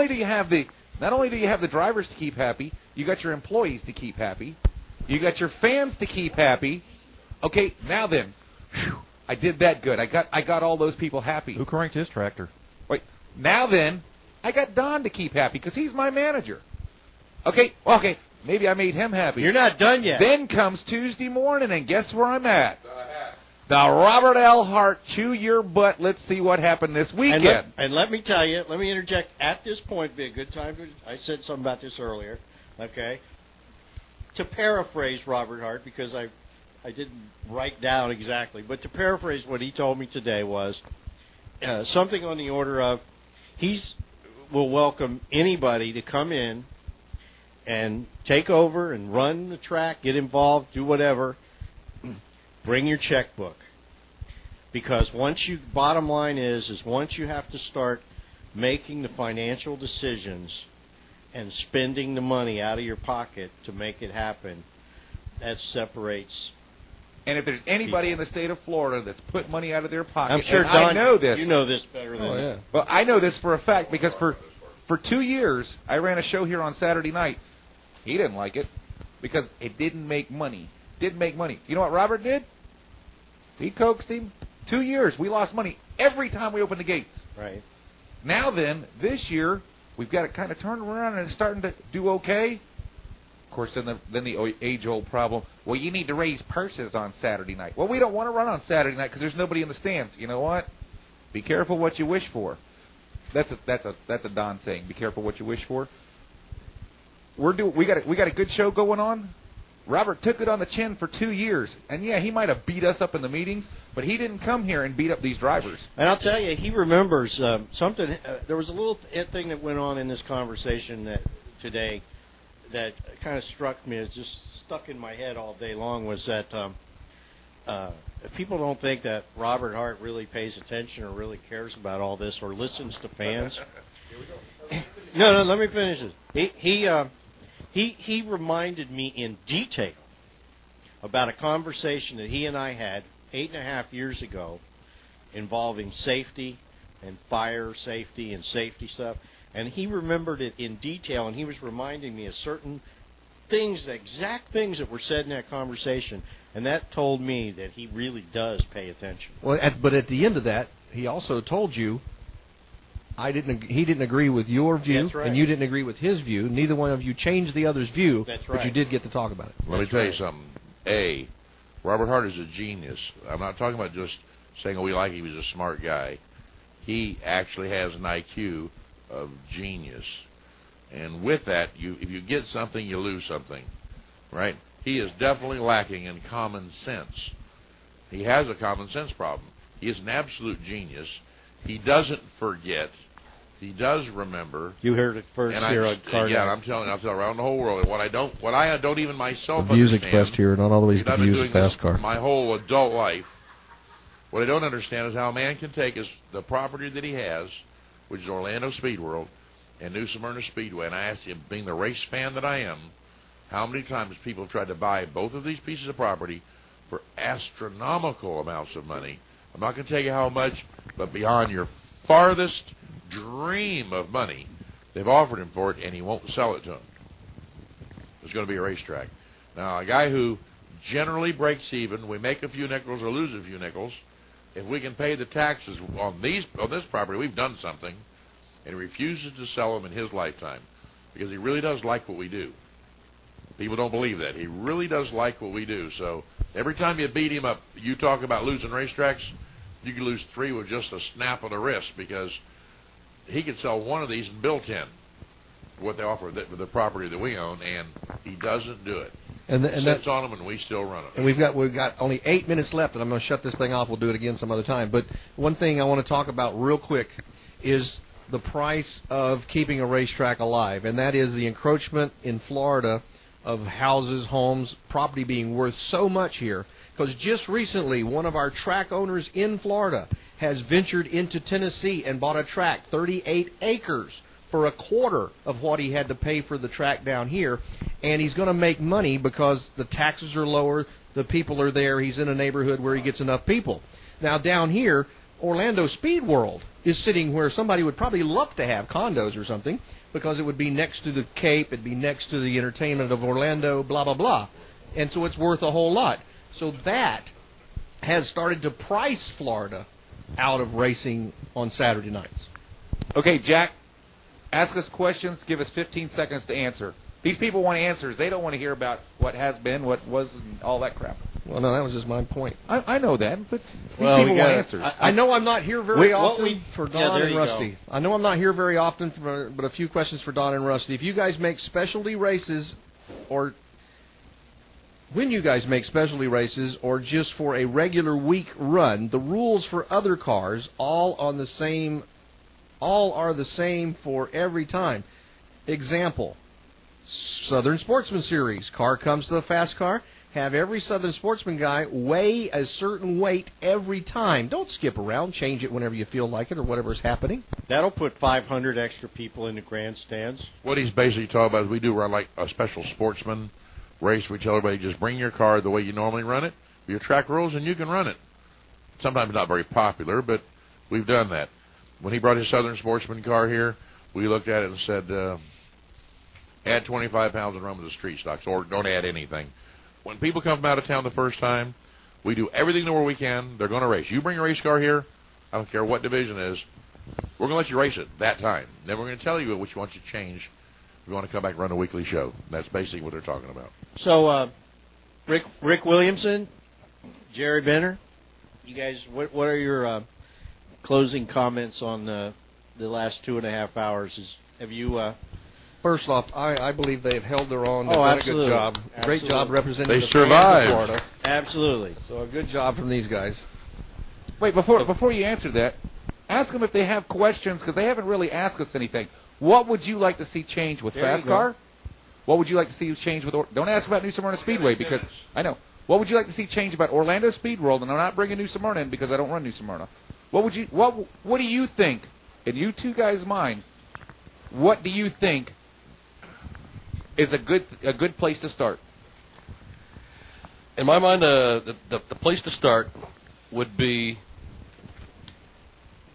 the drivers to keep happy, you got your employees to keep happy, you got your fans to keep happy. Okay, now then, I did that good. I got all those people happy. Who cranked his tractor? Wait, now then, I got Don to keep happy because he's my manager. Okay, maybe I made him happy. You're not done yet. Then comes Tuesday morning, and guess where I'm at? The Robert L. Hart Chew Your Butt. Let's see what happened this weekend. And let me tell you, let me interject at this point, be a good time to, I said something about this earlier, okay? To paraphrase Robert Hart, because I didn't write down exactly, but to paraphrase what he told me today was something on the order of will welcome anybody to come in and take over and run the track, get involved, do whatever. Bring your checkbook. Because bottom line is once you have to start making the financial decisions and spending the money out of your pocket to make it happen, that separates. And if there's anybody in the state of Florida that's put money out of their pocket, I'm sure, and Don, I know this. You know this better than me. Well, I know this for a fact because for 2 years, I ran a show here on Saturday night. He didn't like it because it didn't make money. Didn't make money. You know what Robert did? He coaxed him. 2 years, we lost money every time we opened the gates. Right. Now then, this year, we've got it kind of turned around and it's starting to do okay. Of course, then the age-old problem, well, you need to raise purses on Saturday night. Well, we don't want to run on Saturday night because there's nobody in the stands. You know what? Be careful what you wish for. That's a Don saying. Be careful what you wish for. We got a good show going on. Robert took it on the chin for 2 years, and yeah, he might have beat us up in the meetings, but he didn't come here and beat up these drivers. And I'll tell you, he remembers something. There was a little thing that went on in this conversation today that kind of struck me. It's just stuck in my head all day long. Was that people don't think that Robert Hart really pays attention or really cares about all this or listens to fans. No, let me finish this. He reminded me in detail about a conversation that he and I had 8.5 years ago involving safety and fire safety and safety stuff. And he remembered it in detail, and he was reminding me of certain things, the exact things that were said in that conversation. And that told me that he really does pay attention. Well, but at the end of that, he also told you he didn't agree with your view, That's right. and you didn't agree with his view. Neither one of you changed the other's view, That's right. but you did get to talk about it. Let me tell you something. Robert Hart is a genius. I'm not talking about just saying, we like him, he's a smart guy. He actually has an IQ of genius. And with that, if you get something, you lose something, right? He is definitely lacking in common sense. He has a common sense problem. He is an absolute genius. He doesn't forget. He does remember. You heard it first here on Carnage. Yeah, I'm telling around the whole world. And what I don't even myself The views understand. expressed here are not always the I've been views doing of Fast this Car. my whole adult life. What I don't understand is how a man can take the property that he has, which is Orlando Speed World and New Smyrna Speedway, and I asked him, being the race fan that I am, how many times people have tried to buy both of these pieces of property for astronomical amounts of money. I'm not going to tell you how much, but beyond your farthest dream of money, they've offered him for it, and he won't sell it to them. There's going to be a racetrack. Now, a guy who generally breaks even, we make a few nickels or lose a few nickels, if we can pay the taxes on this property, we've done something, and he refuses to sell them in his lifetime because he really does like what we do. People don't believe that. He really does like what we do. So every time you beat him up, you talk about losing racetracks, you can lose 3 with just a snap of the wrist because he could sell one of these and bill 10, what they offer for the property that we own, and he doesn't do it. And sits on them, and we still run them. And we've got only 8 minutes left, and I'm going to shut this thing off. We'll do it again some other time. But one thing I want to talk about real quick is the price of keeping a racetrack alive, and that is the encroachment in Florida of houses, homes, property being worth so much here. Because just recently, one of our track owners in Florida has ventured into Tennessee and bought a track, 38 acres, for a quarter of what he had to pay for the track down here. And he's going to make money because the taxes are lower, the people are there, he's in a neighborhood where he gets enough people. Now down here, Orlando Speed World is sitting where somebody would probably love to have condos or something because it would be next to the Cape, it'd be next to the entertainment of Orlando, blah, blah, blah. And so it's worth a whole lot. So that has started to price Florida out of racing on Saturday nights. Okay, Jack, ask us questions. Give us 15 seconds to answer. These people want answers. They don't want to hear about what has been, what was, and all that crap. Well, no, that was just my point. I know that, but these Well, people want answers. I know I'm not here very often for yeah, Don there and you Rusty. go. I know I'm not here very often, but a few questions for Don and Rusty. If you guys make specialty races, or when you guys make specialty races, or just for a regular week run, the rules for other cars all are the same for every time. Example: Southern Sportsman Series. Car comes to the fast car. Have every Southern Sportsman guy weigh a certain weight every time. Don't skip around. Change it whenever you feel like it or whatever's happening. That'll put 500 extra people in the grandstands. What he's basically talking about is we do run like a special sportsman race. We tell everybody, just bring your car the way you normally run it, your track rules, and you can run it. Sometimes not very popular, but we've done that. When he brought his Southern Sportsman car here, we looked at it and said, add 25 pounds and run with the street stocks, or don't add anything. When people come from out of town the first time, we do everything the way we can. They're going to race. You bring a race car here, I don't care what division it is, we're going to let you race it that time. Then we're going to tell you which ones you change. We want to come back and run a weekly show. That's basically what they're talking about. So, Rick Williamson, Jerry Benner, you guys, what are your closing comments on the last 2.5 hours? Have you... First off, I believe they've held their own. They've Oh, done absolutely. a good job. Absolutely. Great job representing They the survived. fans of Florida. Absolutely. So a good job from these guys. Wait, before you answer that, ask them if they have questions, because they haven't really asked us anything. What would you like to see change with There you Fast Car? What would you like to see change with... Don't ask about New Smyrna Speedway, because... I know. What would you like to see change about Orlando Speed World? And I'm not bringing New Smyrna in because I don't run New Smyrna. What do you think, in you two guys' mind, what do you think is a good place to start? In my mind, the place to start would be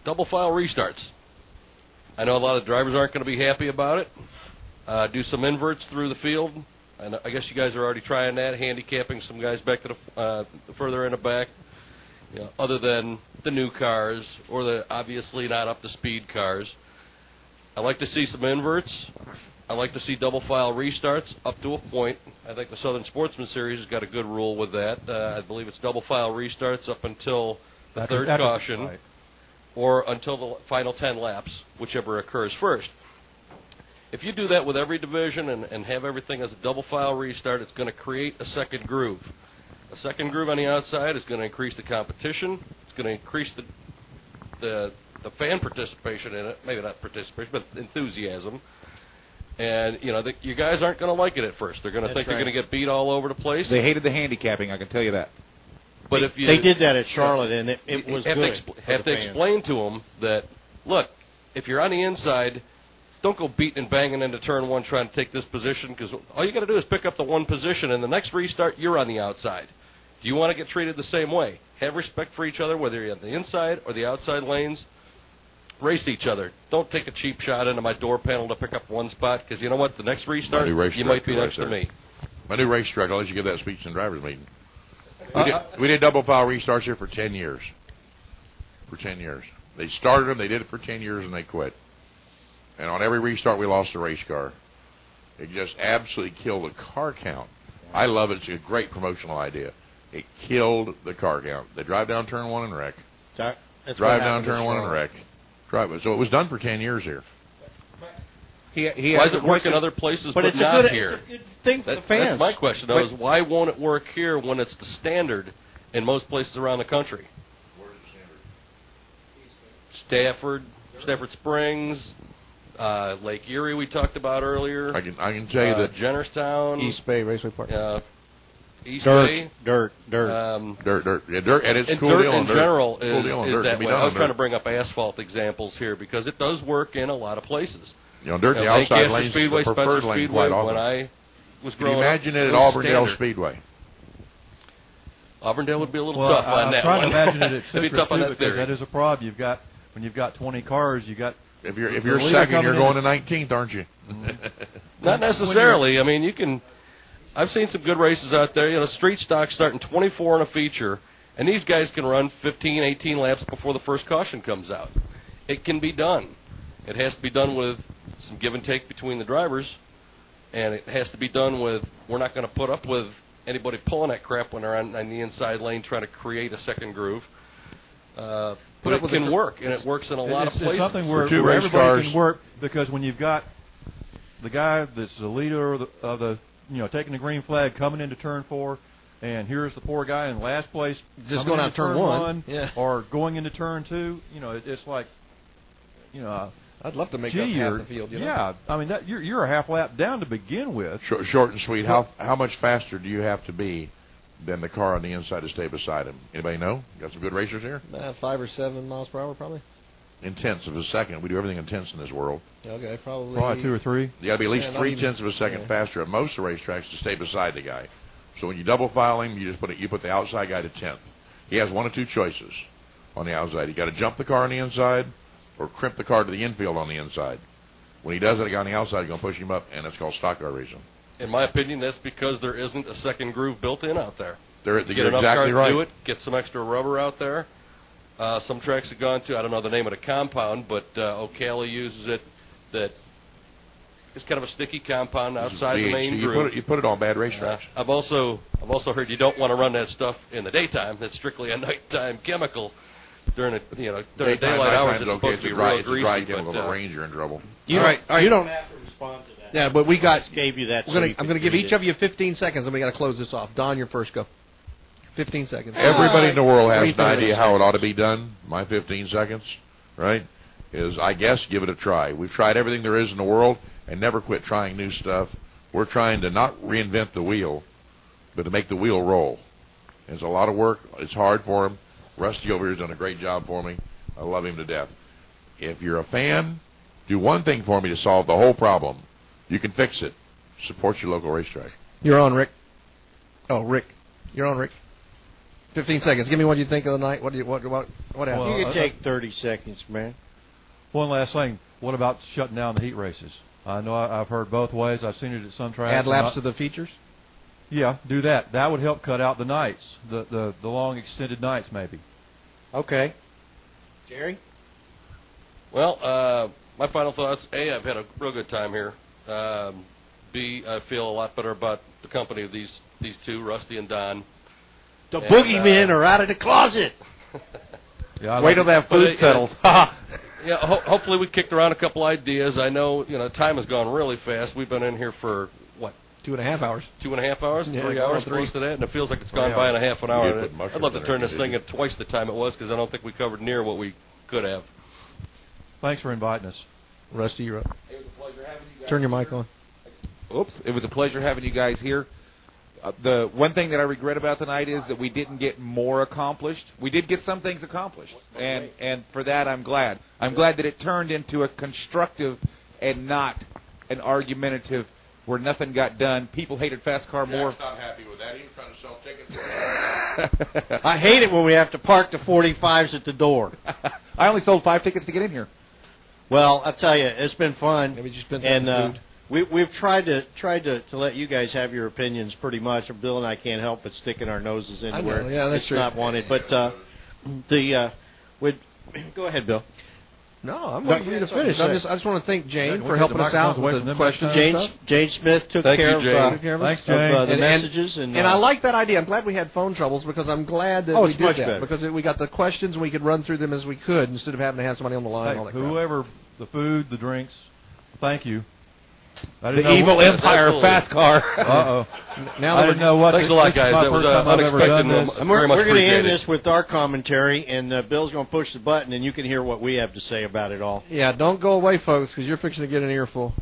double file restarts. I know a lot of drivers aren't going to be happy about it. Do some inverts through the field. And I guess you guys are already trying that, handicapping some guys back to the further in the back. You know, other than the new cars or the obviously not up to speed cars. I like to see some inverts. I like to see double file restarts up to a point. I think the Southern Sportsman Series has got a good rule with that. I believe it's double file restarts up until the third caution, right, or until the final 10 laps, whichever occurs first. If you do that with every division and have everything as a double file restart, it's going to create a second groove. A second groove on the outside is going to increase the competition. It's going to increase the fan participation in it. Maybe not participation, but enthusiasm. And, you know, you guys aren't going to like it at first. They're going to think they're going to get beat all over the place. They hated the handicapping, I can tell you that. But if they did that at Charlotte, and it was good. Have to explain to them that, look, if you're on the inside, don't go beating and banging into turn one trying to take this position, because all you got to do is pick up the one position, and the next restart, you're on the outside. Do you want to get treated the same way? Have respect for each other, whether you're on the inside or the outside lanes. Race each other. Don't take a cheap shot into my door panel to pick up one spot, because you know what? The next restart, you might be next to me. My new race director, I'll let you give that speech in the drivers' meeting. We did double file restarts here for 10 years. For 10 years. They started them, they did it for 10 years, and they quit. And on every restart, we lost a race car. It just absolutely killed the car count. I love it. It's a great promotional idea. It killed the car count. They drive down turn one and wreck. Drive down turn one and wreck. So it was done for 10 years here. Why does it work in other places but not here? It's a good thing for the fans. That's my question, though, is why won't it work here when it's the standard in most places around the country? Where's the standard? Stafford Springs, Lake Erie we talked about earlier. I can tell you that Jennerstown, East Bay Raceway Park. East Bay. Dirt. Yeah, dirt, and it's and cool dirt deal. in general is dirt that way. I was trying to bring up asphalt examples here because it does work in a lot of places. You know, dirt in the outside lanes is Speedway, the preferred lane Speedway, quite often. when I was Can you growing imagine up, it at Auburndale Speedway? Auburndale would be a little tough on that one. I'm trying to imagine it at It'd be tough on that because that is a problem. When you've got 20 cars, you got. If you're second, you're going to 19th, aren't you? Not necessarily. I mean, you can. I've seen some good races out there. You know, street stock starting 24 in a feature, and these guys can run 15, 18 laps before the first caution comes out. It can be done. It has to be done with some give and take between the drivers, and it has to be done with, we're not going to put up with anybody pulling that crap when they're on the inside lane trying to create a second groove. But it can work, and it works in a lot of places. It's something where everybody can work, because when you've got the guy that's the leader of the taking the green flag coming into turn 4, and here's the poor guy in last place just going out turn 1, or going into turn 2. It's like, I'd love to make up half the field. Yeah, I mean you're a half lap down to begin with. Short and sweet. How much faster do you have to be than the car on the inside to stay beside him? Anybody know? Got some good racers here? 5 or 7 miles per hour, probably. In tenths of a second. We do everything in tenths in this world. Okay, probably 2 or 3. You got to be at least 3 tenths of a second faster at most of the racetracks to stay beside the guy. So when you double file him, you put the outside guy to 10th. He has one of two choices on the outside. You got to jump the car on the inside, or crimp the car to the infield on the inside. When he does it, a guy on the outside is going to push him up, and it's called stock car racing. In my opinion, that's because there isn't a second groove built in out there. You're get enough exactly cars right. to do it. Get some extra rubber out there. Some tracks have gone to, I don't know the name of the compound, but O'Callaghan uses it. That it's kind of a sticky compound outside the main groove. You put it on bad racetracks. I've also heard you don't want to run that stuff in the daytime. That's strictly a nighttime chemical. During daylight hours, it's supposed to be real greasy. Dry chemical, the range, you're in trouble. You don't have to respond to that. Yeah, but we gave you that. I'm going to give each of you 15 seconds, and we got to close this off. Don, you're first. Go. 15 seconds. Everybody in the world has an idea how it ought to be done. My 15 seconds, right, is, I guess, give it a try. We've tried everything there is in the world and never quit trying new stuff. We're trying to not reinvent the wheel, but to make the wheel roll. It's a lot of work. It's hard for him. Rusty over here has done a great job for me. I love him to death. If you're a fan, do one thing for me to solve the whole problem. You can fix it. Support your local racetrack. You're on, Rick. Oh, Rick. You're on, Rick. 15 seconds. Give me what you think of the night. What happened? Well, you can take 30 seconds, man. One last thing. What about shutting down the heat races? I know I've heard both ways. I've seen it at some tracks. Add laps to the features? Yeah, do that. That would help cut out the nights, the long extended nights maybe. Okay. Jerry? Well, my final thoughts, A, I've had a real good time here. B, I feel a lot better about the company of these two, Rusty and Don. The boogeymen are out of the closet. Wait till that food settles. Hopefully we kicked around a couple ideas. I know, time has gone really fast. We've been in here for, 2.5 hours. 2.5 hours? Yeah, 3 hours, close to that, and it feels like it's gone by in a half an hour. I'd love to turn this thing at twice the time it was because I don't think we covered near what we could have. Thanks for inviting us. Rusty, you're up. It was a pleasure having you guys. Turn your mic on. Oops. It was a pleasure having you guys here. The one thing that I regret about tonight is that we didn't get more accomplished. We did get some things accomplished, and for that I'm glad. I'm glad that it turned into a constructive and not an argumentative where nothing got done. People hated Fast Car more. Jack's not happy with that. He was trying to sell tickets. I hate it when we have to park the 45s at the door. I only sold 5 tickets to get in here. Well, I'll tell you, it's been fun. Maybe just been and we've tried to let you guys have your opinions pretty much. Bill and I can't help but sticking our noses into where it's not wanted. But go ahead, Bill. No, I'm waiting for you to finish. I just want to thank Jane for helping us out with the questions. Jane Smith took care of the messages. And I like that idea. I'm glad we had phone troubles because I'm glad that we did that. Because we got the questions and we could run through them as we could instead of having to have somebody on the line. Hey, whoever, the food, the drinks, thank you. The evil empire of Fast Car. Uh-oh. Now I didn't know what. Thanks a lot, guys. That was unexpected. We're going to end this with our commentary, and Bill's going to push the button, and you can hear what we have to say about it all. Yeah, don't go away, folks, because you're fixing to get an earful.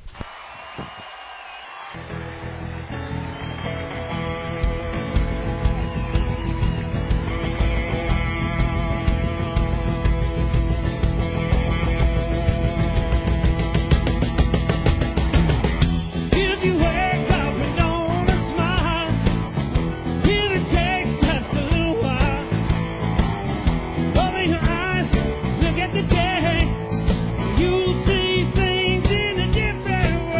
You'll see things in a different way.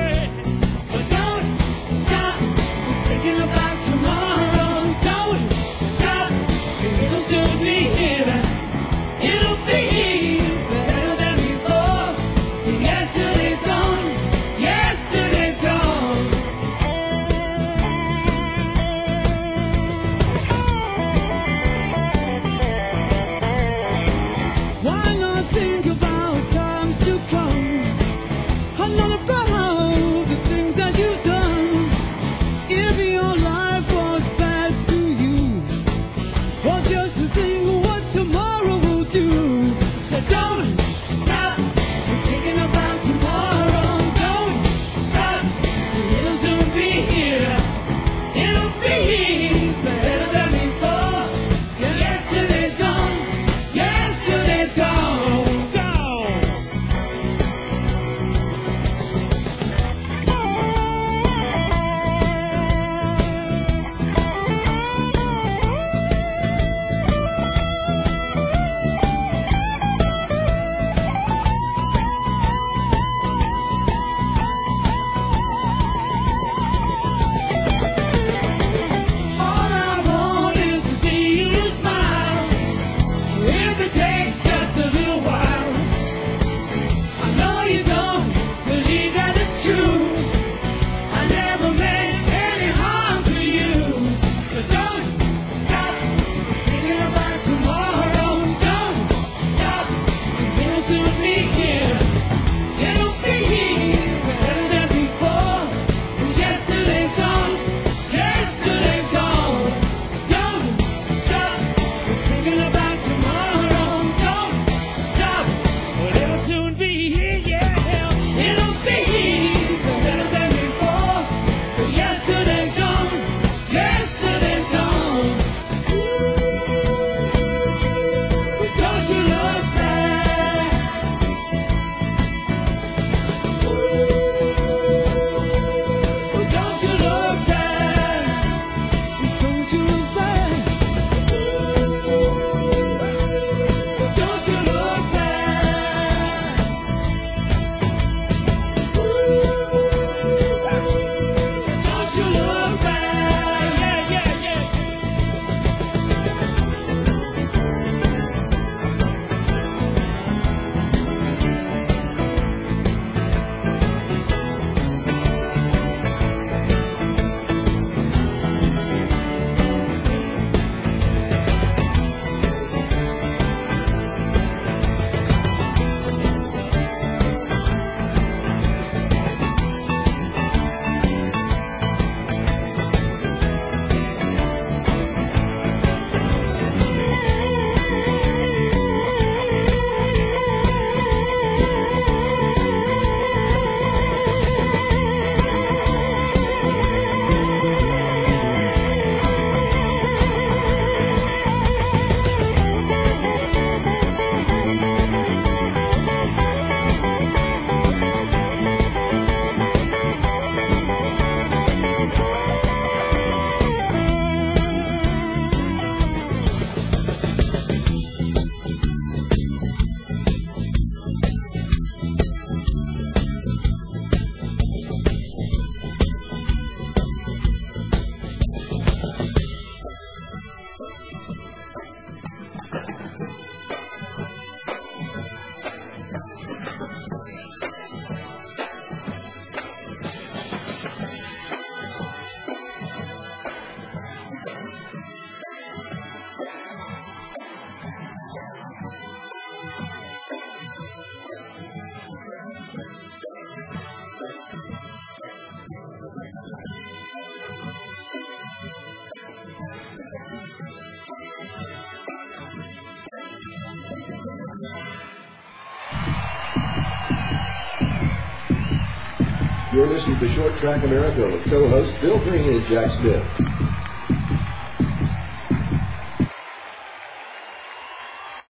You're listening to Short Track America with co-hosts Bill Green and Jack Smith.